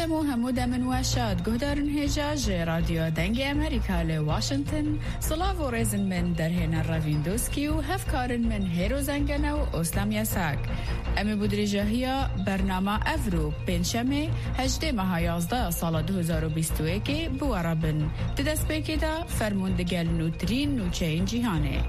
بەسلەم و هەموو دەمن واشاد گۆدارن هێژاژ رادیۆ دەنگی ئەمریکا لە واشنگتن سڵاو و ڕێزن من دەرهێنە ڕەڤیندۆسکی و هەفکارن من هێرۆ زەنگەنە و ئۆستام یاساک ئەمە بودرێژەهیە بەرنامە ئەڤرو پێنجشەمێ 18 مەها 11 ساڵە 2021 بوەڕە بن دەدەستپێکێدا فەرموندگەل نووترین نوچەین جیهانێ.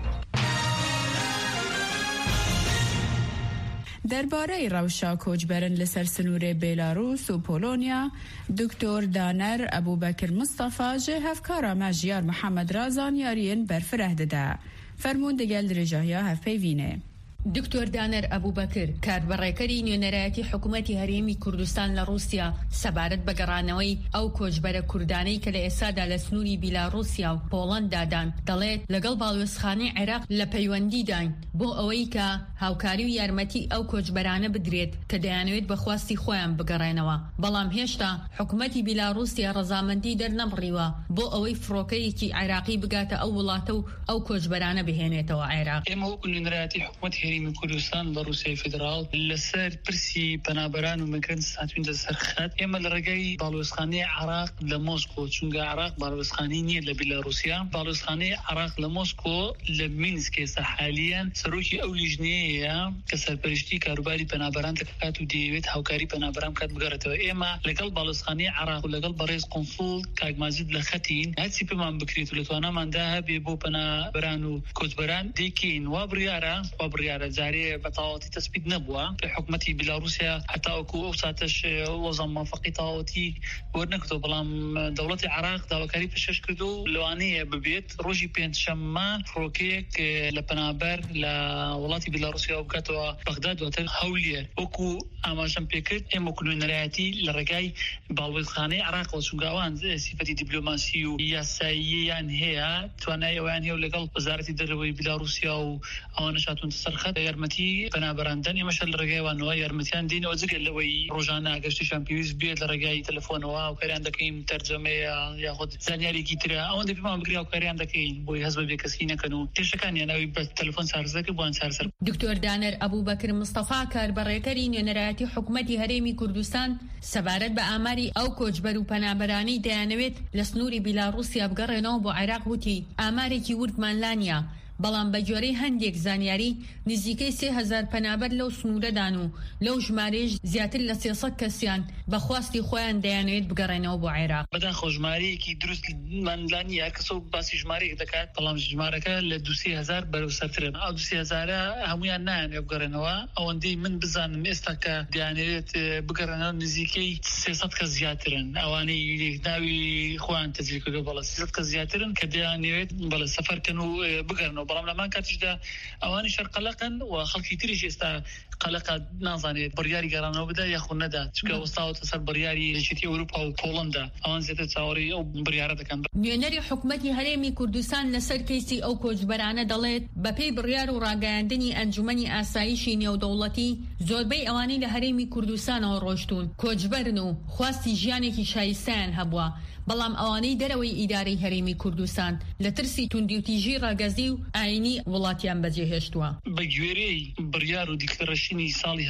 درباره روشا کوچبرن لسر سنور بیلاروس و پولونیا دکتر دانر ابوبکر مصطفی جه هفکارا مجیار محمد رازان یارین برفره ده فرموندگل رجاهیا هفپیوینه. دکتۆر دانەر ئەبوبەکر کاربڕێکەری نوێنەرایەتی حکوومەتی هەرێمی کوردستان لە رووسیا سەبارەت بە گەڕانەوەی ئەو کۆچبەرە کوردانەی کە لە ئێستادا لە سنووری بیلاڕوسیا و پۆڵەنددادان دەڵێت لەگەڵ باڵوێزخانەی عێراق لە پەیوەندیدان بۆ ئەوەی کە هاوکاری و یارمەتی ئەو کۆچبەرانە بدرێت کە دەیانەوێت بەخواستی خۆیان بگەڕێنەوە، بەڵام هێشتا حکوومەتی بیلاڕوسیا ڕەزامەندی دەرنەبڕیوە بۆ ئەوەی فڕۆکەیەکی عێراقی بگاتە ئەو وڵاتە و ئەو کۆچبەرانە بهێنێتەوە عێراق. ئێمە وەکو نوێنەرایەتی حکوومەتی هەرێمی کوردستان بە رووسیای فدرال لەسەر پرسی پەنابەران و میگرانت هاتوونە سەر خەت. ئێمە لە ڕێگەی باڵوێزخانەی عێراق لە مۆسکۆ، چونکە عێراق باڵوێزخانەی نییە لە بیلاڕوسیا، باڵوێزخانەی عێراق لە مۆسکۆ لە مینسک ئێستا حالیان سەرۆکی ئەو لیژنەیەیە کە سەرپەرشتی کاروباری پەنابەران دەکات و دەیەوێت هاوکاری پەنابەران بکات بگەڕێتەوە. ئێمە لەگەڵ باڵوێزخانەی عێراق و لەگەڵ بەڕێز قۆنسوڵ کاک ماجید لە خەتین، هەرچی پێمان بکرێت و لە تواناماندا هەبێ بۆ پەنابەران و کۆچبەران دەیکەین. وا بڕیارە جارێ بەتەواوەتی تەسبیت نەبووە حکوومەتی بیلاڕوسیا هەتا وەکو ئەو ساتەش وەزە موافقی تەواوەتی وەرنەگرتەوە، بەڵام دەوڵەتی عێراق داواکاری پێشکەش کردو و لەوانەیە ببێت ڕۆژی پێنجشەممە فڕۆکەیەک لە پەنابەر لە وڵاتی بیلاڕوسیا بکاتەوە بەغداد واتە هەولێر. وەکو ئاماژەم پێکرد ئێمە وەکو نوێنەرایەتی لە ڕێگای باڵوێزخانەی عێراقەوە، چونکە ئەوان سیفەتی دیپلۆماسی و یاساییان هەیە، توانای ئەویان هەیە و لەگەڵ وەزارەتی دەرەوەی بیلاڕوسیا و ئەوانەش هاتوونە سەر خەت یارمەتی پەنابەراندن. ئێمەش لە ڕێگایوانەوە یارمەتیان دینەوە جگەل لەوەی ڕۆژانە گەشتیشان پێویست بێت لە ڕێگای تەلەفۆنەوە هاوکاریان دەکەین، تەرجەمەیە یاخود زانیاریی ترە ئەوەندە پێمان بگری هاوکاریان دەکەین بۆی هەست بە بێکەسی نەکەن و کێشەکانیان ئەوی بە تەلەفۆن چارج دەکرد بۆیان چارەسەر. دکتۆر دانەر ئەبوبەکر مستەفا کاربڕێکەری نوێنەرایەتی حکوومەتی هەرێمی کوردستان سەبارەت بە ئاماری ئەو کۆچبەر و پەنابەرانەی دەیانەوێت لە سنووری بیلاڕوسیا بگەڕێنەوە بۆ عێراق وتی ئامارێکی وردمانلانیە، بەڵام بە جۆرەی هەندێک زانیاری نزیکەی 3000 پەنابەر لەو سنوورەدان و لەو ژمارەیەش زیاتر لە 300 کەسیان بەخواستی خۆیان دەیانەوێت بگەڕێنەوە بۆ عێراق. بەداخەوە ژمارەیەکی دروست مانلانی هەر کەسە باسی ژمارەیەک دەکات، بەڵام ژمارەکە لە 2000 بەرەوسەرترن. ئەو 2000 هەمویان نایانێت بگەڕێنەوە. ئەوەندەی من بزانم ئێستا کە دەیانەوێت بگەڕێنەوە نزیکەی 300 کەس زیاترن، ئەوانەی ناوی خۆیان تەجلی کردو بەڵام 300 کەس زیاترن کە دەیانەوێت بەڵێ سەفەرکەن و بگەڕێنەوە. بەڵام لەمان کاتیشدا ئەوانی شەر قەلەقن و خەڵکی تریش ئێستا قەلەقە نازانێت بڕیاری گەڕانەوە بدە یاخود نەدا، چونکە وەستاوەتە سەر بڕیاری یەکێتی ئەوروپا و پۆڵەندا، ئەوان زیاتر چاوەڕێی ئەو بڕیارە دەکەن. نوێنەری حکوومەتی هەرێمی کوردستان لەسەر کەیسی ئەو کۆچبەرانە دەڵێت بەپێی بڕیار و ڕاگەیاندنی ئەنجومەنی ئاسایشی نێودەوڵەتی زۆربەی ئەوانەی لە هەرێمی کوردستانەوە ڕۆشتون کۆچبەرن و خواستی ژیانێکی شایستەیان هەبووە، بەڵام ئەوانەی دەرەوەی ئیدارەی هەرێمی کوردستان لە ترسی توندی و تیژی ڕاگەزی و ئاینی وڵاتیان بەجێهێشتووە. بە گوێرەی بڕیار و دیکلەرەشینی ساڵی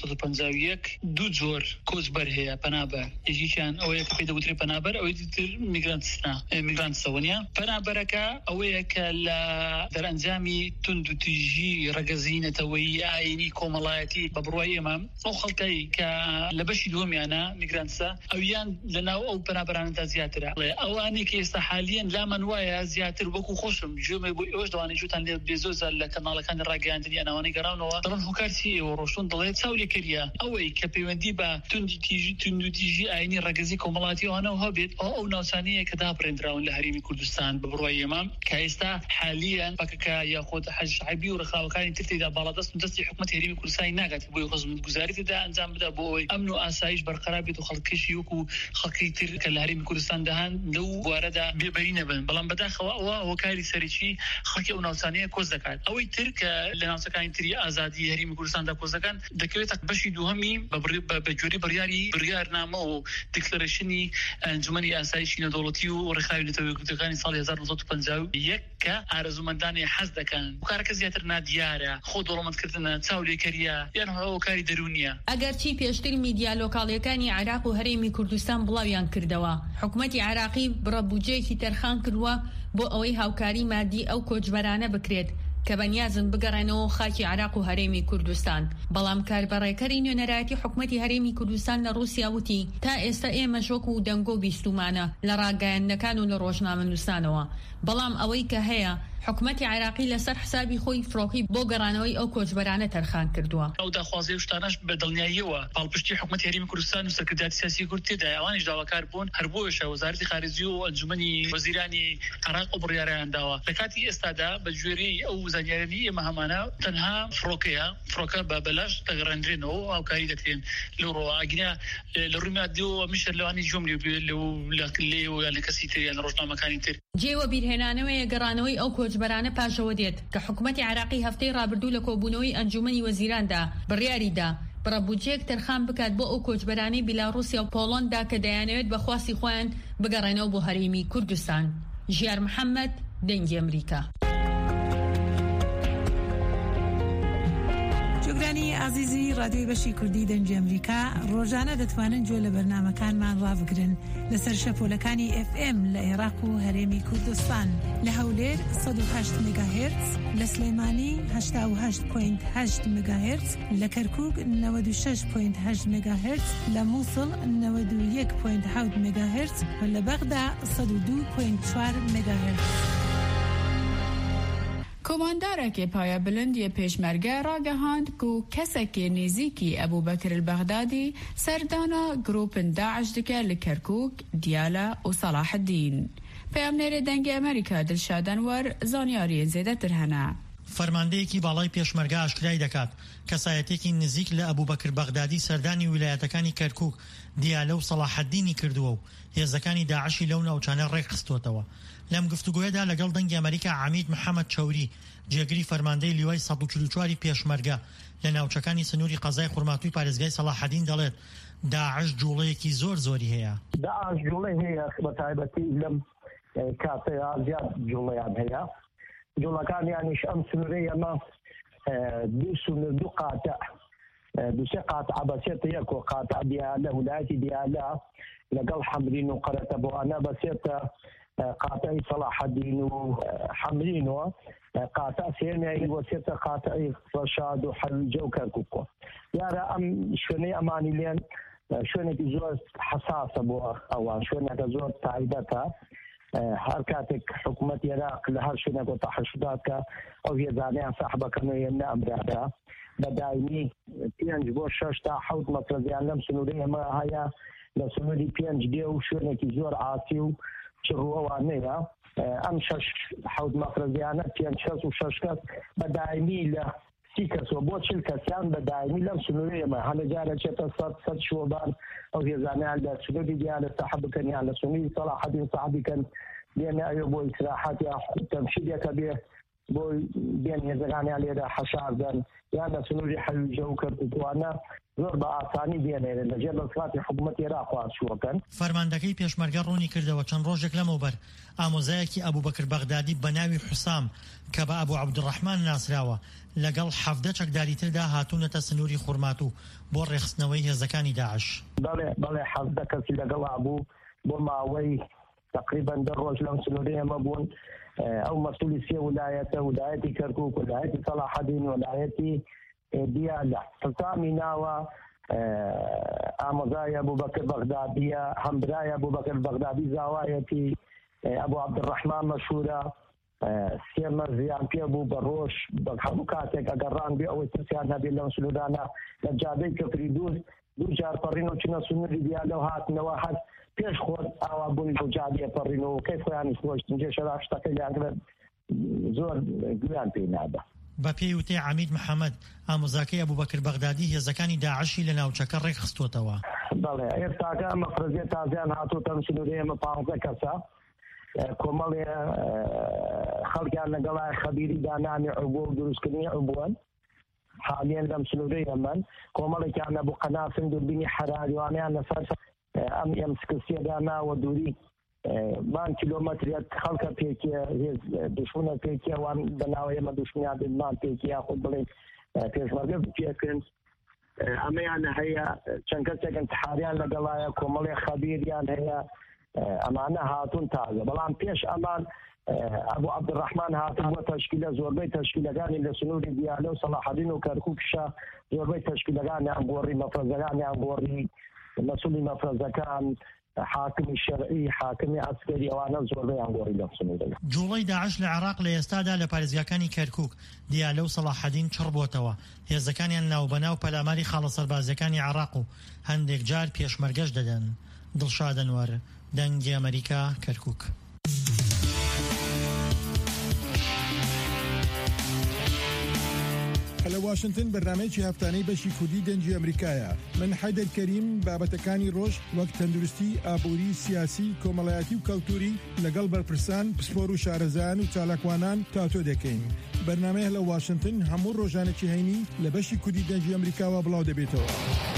1951 دوو جۆر کۆچبەر هەیە پەنابەر. یەکیان ئەوەیە کە پێی دەوترێت پەنابەر، ئەوەی دیتر میگرانتسەوە. پەنابەرەکە ئەوەیە کە لە دەرەنجامی تند و تیژی ڕەگەزینەتەوەی ئاینی کۆمەڵایەتی بە بڕوای ئێمە ئەو خەڵکەی کە لە بەشی دووەمیانە میگرانتسە ئەویان لەناو ئەو پەنابەرانەدا زیاترە. ئەوانەی کە ئێستا حالیان لامان وایە زیاتر وەکو خۆشم ژێمە بۆ ئێوەش دەوانێت جوتان لێ بێزۆزە لە کەناڵەکانی ڕاگەیاندنی ئەناوانەی گەڕاونەوە دەڵێن هۆکارچی ئێوە ڕۆشتون دەڵێت چاولێکەریە ئەوەی کە پەیوەندی بە تند و تیژی ئاینی ڕەگەزی کۆمەڵایەتیەوەوە هەبێت ئەو ناوچانەیە کە دابڕێنراون لە هەرێمی کوردستان بە بڕوای ئێمە کە ئێستا حالیان بەکەکە یاخۆت حەجعیبی و ڕخاوەکانی ترتیدا باڵادەست و دەستی حکوومەتی هەرێمی کوردستانی ناگات بۆی خزمەتگوزاریدا ئەنجام بدا بۆ ئەوەی ئەمن و ئاسایش بەرقەرار بێت و خەڵکیشی وەکو خەڵکی تر کە لە هەرێمی کوردستان دەهان لەو بوارەدا بێبەری نەبن. بەڵام بەداخەوە ئەوە هۆکاری سەرەکی خەڵکی ئەو ناوچانەیە کۆز دەکات. ئەوەی تر کە لە ناوچەکانی تری ئازادی هەرێمی کوردستاندا کۆزەکان دەکەوێت بەشی دووهەمی بە جۆری بڕیارنامە و دیکلەرێشنی ئەنجومەنی ئاسایشی نەدەوڵەتی و ڕێکخراوی نەتەوەیەکگرتوەکانی ساڵی 1951 کە ئارەزومەندانی حەز دەکەن کارەکە زیاتر نادیارە خۆ دەوڵەمەندکردنە چاولێکەریە یان هەواکاری دەرونیە. ئەگەرچی پێشتر میدیا لۆکاڵیەکانی عێراق و هەرێمی کوردستان بڵاویان کردەوە حکوومەتی عێراقی بڕەبوجەیەکی تەرخان کردووە بۆ ئەوەی هاوکاری مادی ئەو کۆچبەرانە بکرێت کە بەنیازن بگەڕێنەوە خاکی عێراق و هەرێمی کوردستان. بەڵام کاربەڕێکەری نوێنەرایەتی حکوومەتی هەرێمی کوردستان لە ڕووسیا وتی تا ئێستا ئێمە شۆک و دەنگۆ بیستومانە لە ڕاگەیاندنەکان و لە ڕۆژنامەنووسانەوە. بەڵام ئەوەی کە هەیە حکوومەتی عێراقی لەسەر حسابی خۆی فڕۆکەی بۆ گەڕانەوەی ئەو کۆچبەرانە تەرخان کردووە. ئەو داخوازیە و شتانەش بە دڵنیاییەوە پاڵپشتی حکوومەتی هەرێمی کوردستان و سەرکردایەتی سیاسی کورد تێدا ئەوانیش داواکار بوون هەر بۆیشە وەزارەتی خارجی و ئەنجومەنی وەزیرانی عێراق و بڕیاریان داوە. لە کاتی ئێستادا بە گوێرەی ئەو زانیاریی ئێمە هەمانە تەنها فڕۆکە بە بەلاش دەگەڕاندرێنەوە و هاوکاری دەکرێن لەو ڕۆوە ئاگینە لە ڕووی مادیەوە میشەر لەوانی جۆم لێ و لە کەسی تر یان ڕۆژنامەکانی تر. جێوە بیرهێنانەوەی گەڕانەوەی ئەو کۆچبەرانە پاشەوە دێت کە حکوومەتی عێراقی هەفتەی ڕابردوو لە کۆبوونەوەی ئەنجومەنی وەزیراندا بڕیاریدا بڕەبوجەیەک تەرخان بکات بۆ ئەو کۆچبەرانەی بیلاڕوسیا و پۆڵەندا کە دەیانەوێت بەخواستی خۆیان بگەڕێنەوە بۆ هەرێمی کوردستان. ژیار محەممەد، دەنگی ئەمریکا. جوگرانی عزیزی رادیۆی بەشی کوردی دەنگی ئەمریکا ڕۆژانە دەتوانن گوێ لە بەرنامەکانمان ڕابگرن لەسەر شەپۆلەکانی FM لە عێراق و هەرێمی کوردستان لە هەولێر 108 مگاهرتز لە سلێمانی 88.8 مگاهرتز لە کەرکووک 96.8 مگاهرتز لە مووسڵ 91.7 مگاهرتز و لە بەغدا 102.4 مگاهرتز. کۆماندارێکی پایە بلندی پێشمەرگە ڕاگەهاند و کەسێکی نێزیکی ئەبوبەکر البەغدادی سەردانە گروپن داعش دکە لە کەرکووک، دیالە و سەلاح الدین. پەیامنێرە دەنگی ئەمریکا دڵشادەنوەر زانیاریە زێدەتر هەنا. فەرماندەیەکی باڵای پێشمەرگە ئاشکرای دەکات کەسایەتێکی نزیک لە ئەبوبەکر بەغدادی سەردانی ویلایەتەکانی کەرکووک، دیالە و سەلاح الدینی کردووە و هێزەکانی داعشی لەو ناوچانە ڕێکخستوتەوە. لەم گفتوگویەدا لەگەڵ دەنگی ئەمریکا عەمید محەممەد چەوری جێگری فەرماندەی لیوای 144 پێشمەرگە لە ناوچەکانی سنووری قەزای خوڕماتووی پارێزگای سەلاح الدین دەڵێت داعش جوڵەیەکی زۆری هەیە. داعش جوڵەی هەیە بە تایبەتی لەم کاتەیە زیاد جوڵەیان هەیە. جوڵەکانیانیش ئەم سنوورەی ئەمە دوو قاتە دوسێ قاتە بەسێتە یەک و قاتە دیالە ویلایەتی دیالە لەگەڵ حەمرین و قەرەتە بۆوانە بەسێتە قاتەی سەلاح الدین و حەمرینەوە قاتە سێمیایی وەسێتە قاتەی ڕەشاد و حەلوجە و کەرکووکۆ. یارە ئەم شوێنەی ئەمانی لێن شوێنێکی زۆر حساسە بۆ ئەوان شوێنێکە زۆر تایبەتە. هەر کاتێک حکوومەت عێراق لە هەر شوێنێک بۆ تەحەشودات کە ئەو هێزانەیان ساحبەکەنەوە نەئەمرادا بە دایمی 5 بۆ 6 تا 7 مەترەزیان لەم سنوورەی ئەمە هەیە لە سنووری 5 دێ و شوێنێکی زۆر ئاسی و چڕوەوانەیە. ئەم 6-7 مەترەزیانە 5 و 6 کەس بە دایمی لە 30 کەسەوە بۆ 40 کەسیان بە دایمی لەم سنوورەی ئەمە هەنە جارە چێتە 100 شۆبان ئەو هێزانیان لە سنووری دیالە ساحب بکەن یان لە سنووری سەلاح الدین ساحب بکەن بێنە ئەوێ بۆ ئیسراحەت یا تەمشیدێکە بێ بۆ بێن هێزەکانیان لێرە حەشاردەن یان لە سنووری حەلوجە و کەرکووکوانە زۆر بە ئاسانی بێنێرن لەژێر دەسەڵاتی حکوومەتی عێراق خواردچووەکەن. فەرماندەکەی پێشمەرگە ڕوونی کردەوە چەند ڕۆژێک لەمەوبەر ئامۆزایەکی ئەبوبەکر بەغدادی بە ناوی حوسام کە بە ئەبوو عەبدوڕەحمان ناسراوە لەگەڵ 17 چەکداری تردا هاتوونەتە سنووری خوڕماتوو بۆ ڕێخستنەوەی هێزەکانی داعش. بەڵێ 17 کەسی لەگەڵ بوو بۆ ماوەی تقریبا 10 ڕۆژ لەم سنوورەی ئەمە بوون. ئەو مەسئولی سێ ویلایەتە ویلایەتی کەرکووک، ویلایەتی سەلاح الدین، ویلایەتی دیالە. سڵتانی ناوە ئامۆزای ئەبوبەکر بەغدادیە، هەمبرای ئەبوبەکر بەغدادی زاوایەتی ئەبوو عەبدوڕەحمان مەشهورە. سێمە زیان پێ بوو بە ڕۆژ بە هەموو کاتێک ئەگەڕان بێ ئەوەی ترسیان هەبێت لەم سنوورانە لە جادەی کەفری دوو جار پەڕین و چنە سنووری دیالە و هاتنەوە هەر پێش خۆت ئاوا بوونی بۆ جادێ پەڕینەوە کەی خۆیانی خۆشتن جێشەرا شتەکەی لیانگرێت زۆر گویان پێی نادا. بە پێی وتێ عەمید محەممەد ئامۆزاکەی ئەبوبەکر بەغدادی هێزەکانی داعشی لە ناوچەکە ڕێکخستوتەوە. بەڵێ ئێستاکە ئەمە فڕزیە تازیان هاتووتە سنوورەی ئەمە 15 کەسە کۆمەڵێ خەڵکیان لەگەڵای خەبیری دانانی عبوو و دروستکردنی عبووان حاليا لم سنوري من كومالي كان ابو قناص دوربيني حراري وانا نصر ام يمسك السيدانا ودوري بان كيلومتر خلق بيكي دشمن بيكي وان بناوي ما دشمن عند ما بيكي ياخذ بلي فيش مرغب بيكن اما يعني هي شنكتك انتحاريان لقلايا كومالي خبير يعني هي امانه هاتون تازه بلان بيش امان ابو عبد الرحمن هاتون وتشكيله زوربي تشكيله كان لسنوري ديالو صلاح الدين وكركوك شاه زوربي تشكيله كان عم بوري مفرزقان عم بوري مسؤولي مفرزقان حاكم شرعي حاكم عسكري وانا زوربي عم بوري لسنوري جوڵەی داعش لە عێراق لە ئێستادا لە پارێزگاکانی کەرکووک دیالە و سەلاحەدین چڕبووەتەوە هێزەکانیان ناوبەناو پەلاماری خاڵە سەربازەکانی عێراق و هەندێک جار پێشمەرگەش دەدەن. دڵشاد ئەنوەر دەنگی ئەمریکا کەرکووک. لە واشنگتن بەرنامەیەکی هەفتانەی بەشی کوردی دەنگی ئەمریکایە. من حەیدەر کەریم بابەتەکانی ڕۆژ وەک تەندروستی، ئابووری، سیاسی، کۆمەڵایەتی و کەلتوری لەگەڵ بەرپرسان، پسپۆر و شارەزایان و چالاکوانان تاتۆ دەکەین. بەرنامەیە لە واشنگتن هەموو ڕۆژانێکی هەینی لە بەشی کوردی دەنگی ئەمریکاوە بڵاو دەبێتەوە.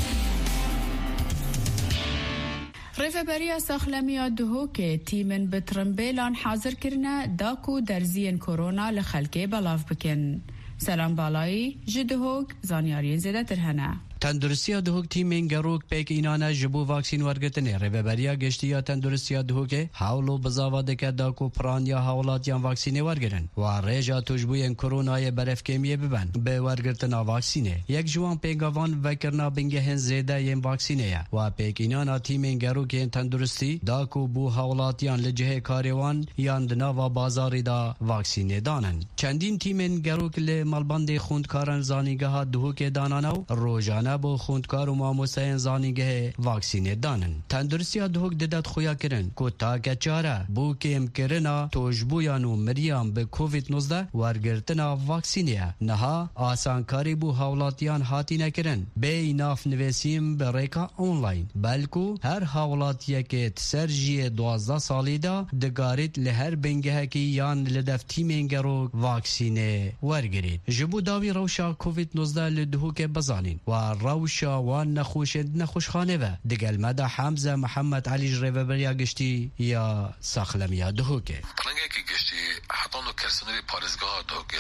ڕێڤەبەریە سەخلەمیە دهۆکێ تیمن بە ترمبێلان حازر کردنە داکو دەرزیên کۆرۆنا لە خەلکێ بەڵاو بکەن. سلام بالایی ji dihok zaniyariyên zêdetir hene. تندرستیا دهوک تیمین گروک پیک اینانه جبو واکسین ورگتنه ریبریا گشتیا تندرستیا دهوکه حاولو بزاوا دکه داکو پرانیا حولاتیان واکسینه ورگرن و ریجا توجبوین کرونای برف کمیه ببن به ورگرتنا واکسینه یک جوان پیگاوان وکرنا بنگهن زیده ین واکسینه و پیک اینانا تیمین گروک تندرستی داکو بو حولاتیان لجهه کاریوان یان دناوا بازاری دا واکسینه دانن. چندین تیمین گروک ل مالباند خوندکارن زانیگاه دهوک دانانو روزانه بو خوندکار و مامۆستایان زانیگه واکسینه دانن. تندرستیا دهوک ددت خویا کرن کو تاکه چاره بو کم کرنا توجبویان و مریان به کووید 19 ورگرتنا واکسینه نها آسانکاری بو حولاتیان هاتی نکرن به ناف نویسیم به ریکا آنلاین بلکو هر حولاتیه که سرجی 12 سالی دا دگاریت لهر بنگه که یان لدف تیمین گروک واکسینه ورگرید. جبو داوی روشا کووید 19 لدهوک بزانین و روشا وان نخوشخانه و دگل مدا حمزه محمد علی ریوبریا گشتی یا ساخلمیا دهوکه پلنگه که گشتی حتی نو کرسنوی پارزگاه دهوکه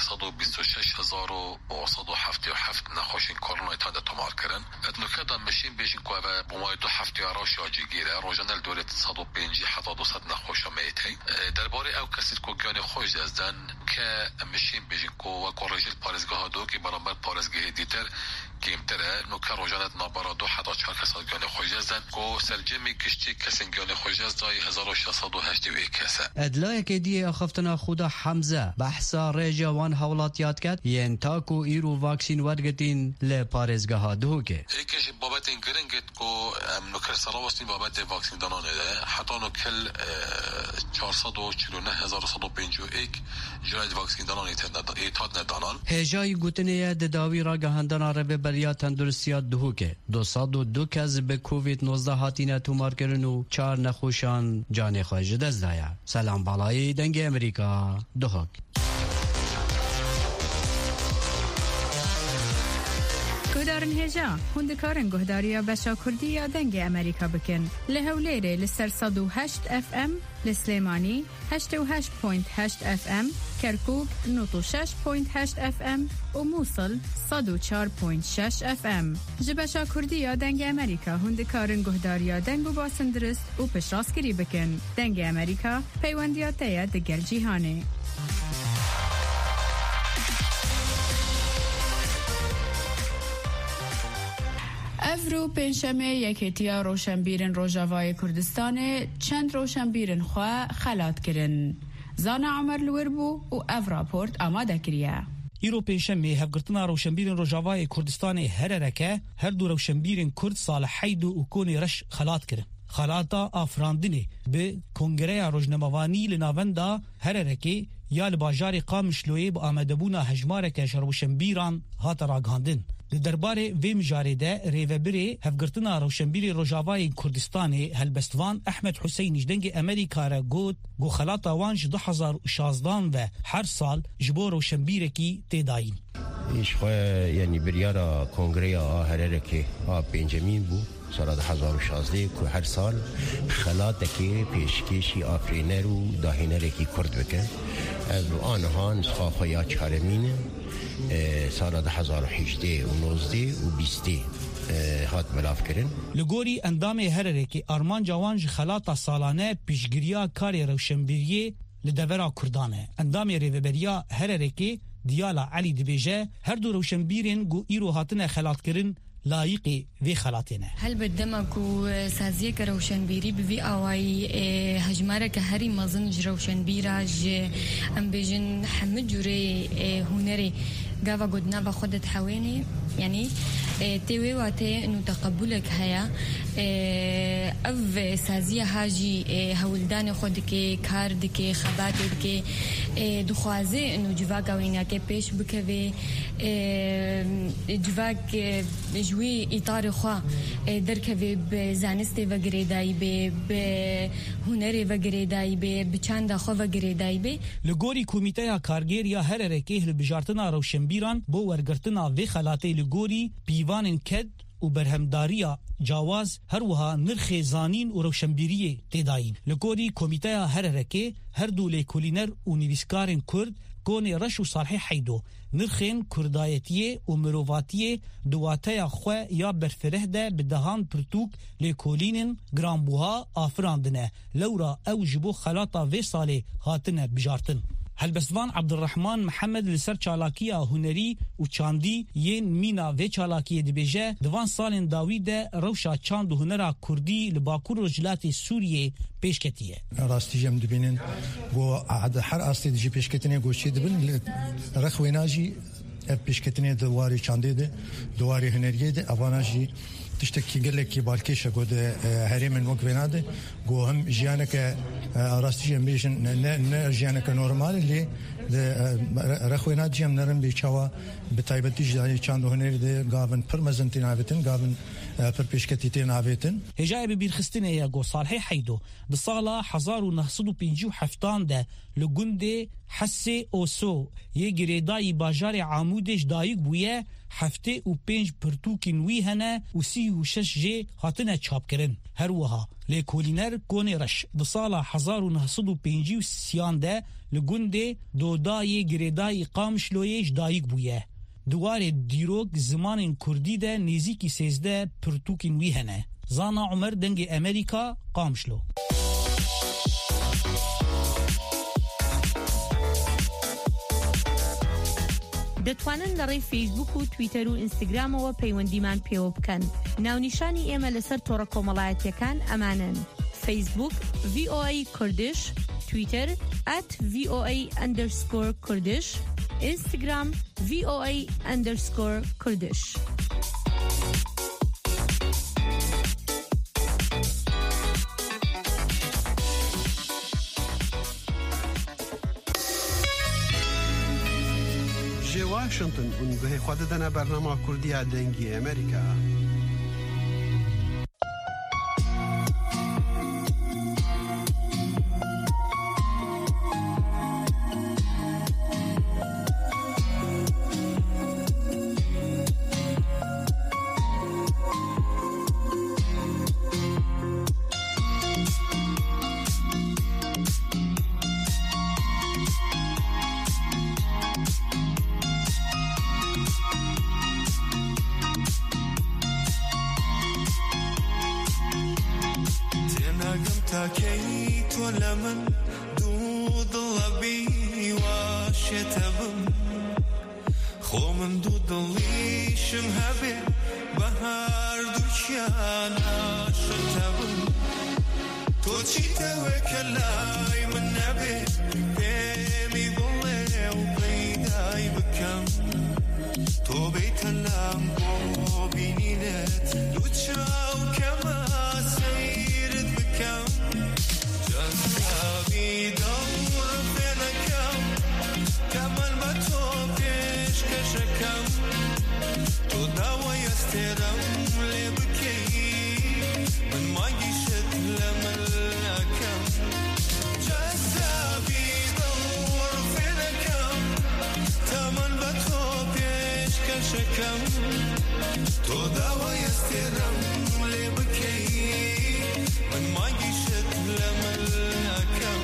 126,177 نخوشین کرونا تا تمار کرن اتنوکه دا مشین بیشین که بومای 270 روشا جگیره روزانه دورت 150 حتی 200 نخوشا میتی درباره او کسی که گیان خوش دزدن که مشین بیشین که و کورژیل پارزگاه دهوکه برابر پارزگاه دیتر کمتره نو که روزانت نابرا 214 کس گیان خوش دزدن که سرجمی کشتی کسی گیان خوش دزدای 1681 کسه ادلای که دیه اخفتنا خدا حمزه بحثا ریجا وان حولاتیات کد ین تاکو ایرو واکسین ورگتین لپارزگاه دهوکه ایکش بابت این گرنگت که نوکر سراوستین بابت واکسین دانانه ده حتی نوکل 449,151 جرایت واکسین دانانه ایتاد ندانان هجای گوتنیه دداوی را گهندنا رو بریا تندرستیات دهوکه 202 کس به کووید 19 هاتینه تومار کرن و 4 نخوشان جان خواهج دزدایا. سلام بالای دنگ امریکا دهوک گهدارن هجا هندکارن گهداریا بشا کردی یا دنگ امریکا بکن لهولیره لسر 108 اف ام لسلیمانی 88.8 اف ام کرکوک 96.8 اف ام و موصل 104.6 اف ام جبشا کردی یا دنگ امریکا هندکارن گهداریا دنگ و باسندرست و پشراسکری بکن دنگ امریکا پیوندیاته دگر جیهانه افرو پنجشنبه یکیتیا روشنبیرن روجاوای کردستان چند روشنبیرن خواه خلات کرن. زانا عمر لوربو و اف راپورت آماده کریه. ایرو پنجشنبه هفگرتنا روشنبیرن روجاوای کردستان هر رکه هر دو روشنبیرن کرد سال حیدو و کونی رش خلات کرن. خلاتا آفراندنی به کنگره روزنامه‌وانی لناوندا هر رکه یا لباجار قامشلوی با آمدبونا هجمارک روشنبیران هات راگاندن. درباره وی مجارده ریوبری هفگرتنا روشنبیری روجاوای کردستان هلبستوان احمد حسین جدنگ امریکا را گوت گو خلاطا وانج 2016 و هر سال جبو روشنبیرکی تیداین ایش خو یعنی بریارا کنگره هرره که پنجمین بود سال 2016 که هر سال خلاط که پیشکشی آفرینر و داهینر کی کرد بکن از آنها نسخه خویا چهارمینه سال 2018 و 19 و 20 هات ملاف کرن لگوری اندام هرره که آرمان جوانج خلاط سالانه پیشگیریا کاری روشنبیری لدورا کردانه اندام ریوبریا هرره که دیالا علی دبیجه هر دو روشنبیرین گو ایرو هاتنه خلاط کرن لایقی وی خلاتینه هل بدمك وسازيه كروشنبيري بفي اواي هجماره كهري مازن جروشنبيراج ام بيجن حمد جوري هنري قاوا قدنا باخدت حويني يعني تيوي واتي انه تقبلك هيا اف سازيه هاجي هولدان خودك كاردك خباتك دخوازه انه جواكا وينا كي بيش بكوي جواك جوي اطار خوا دركوي بزانستي وغريداي به هنري وغريداي به بچاندا خو وغريداي به لګوري کمیټه کارګر یا هر رکه بجارتنا روشنبیران بو ورګرتنا وی خلاته لګوري پیوان کد و برهمداریا جواز هر وها نرخ زانین و روشنبیری تداین لګوري کمیټه هر رکه هر دوله کولینر و نویسکارن کرد کون رش و صالح حیدو نرخین کردایتیه و مرواتیه دواتیا خو یا برفره ده بدهان پرتوک لیکولینن گرانبوها آفراندنه لورا او جبو خلاطا وی ساله هاتنه بجارتن هلبسوان عبدالرحمن محمد لسر چالاکیه هنری و چاندی ین مینا و چالاکیه دبیجه دوان سالن داویده روشا چاند و هنرا کردی لباکور رجلات سوریه پیشکتیه راستی جم دبینن و هر استی دی پیشکتنه گوشی دبن رخویناجی پیشکتنه دواری چانده ده دواری هنریه ده اواناجی تشتكي قال لك بالكيشه قد هريم من وقفناده جو هم جيانك راستي امبيشن جيانك نورمال اللي رخوينات جيم نرم بيچوا بتايبتي جاني چاندو هنر ده گاون پرمزنتين عاوتن گاون پرپيشكتيتين عاوتن هجاي بيرخستنه يا جو صالح حيدو بصاله 1957 ده لگنده حسي اوسو يگريداي باجار عمودش دايق بويه هفته و 5 پرتوکین وی هنه و 36 جه هاتنه چاپ کرن هر وها لیکولینر کونی رش د سالا 1953 ده لگنده دودای گریدای قامشلویش دایق بویه دوار دیروگ زمان کردی ده نزیکی 13 پرتوکین وی هنه زانا عمر دنگ امریکا قامشلو دەتوانن لە ڕێی فیسبوک و تویتەر و ئینستاگرامەوە پەیوەندیمان پێوە بکەن. ناونیشانی ئێمە لەسەر تۆڕە کۆمەڵایەتیەکان ئەمانن: فیسبوک VOA کوردش، تویتەر @VOA_کوردش، ئینستاگرام VOA_کوردش. واشنطن ونگوه خود دنا برنامه کردی دنگی امریکا Taman bato نەکەم تۆ داوای ئەستێرەم لێ بکەی من مانگی شت لە مەلەکەم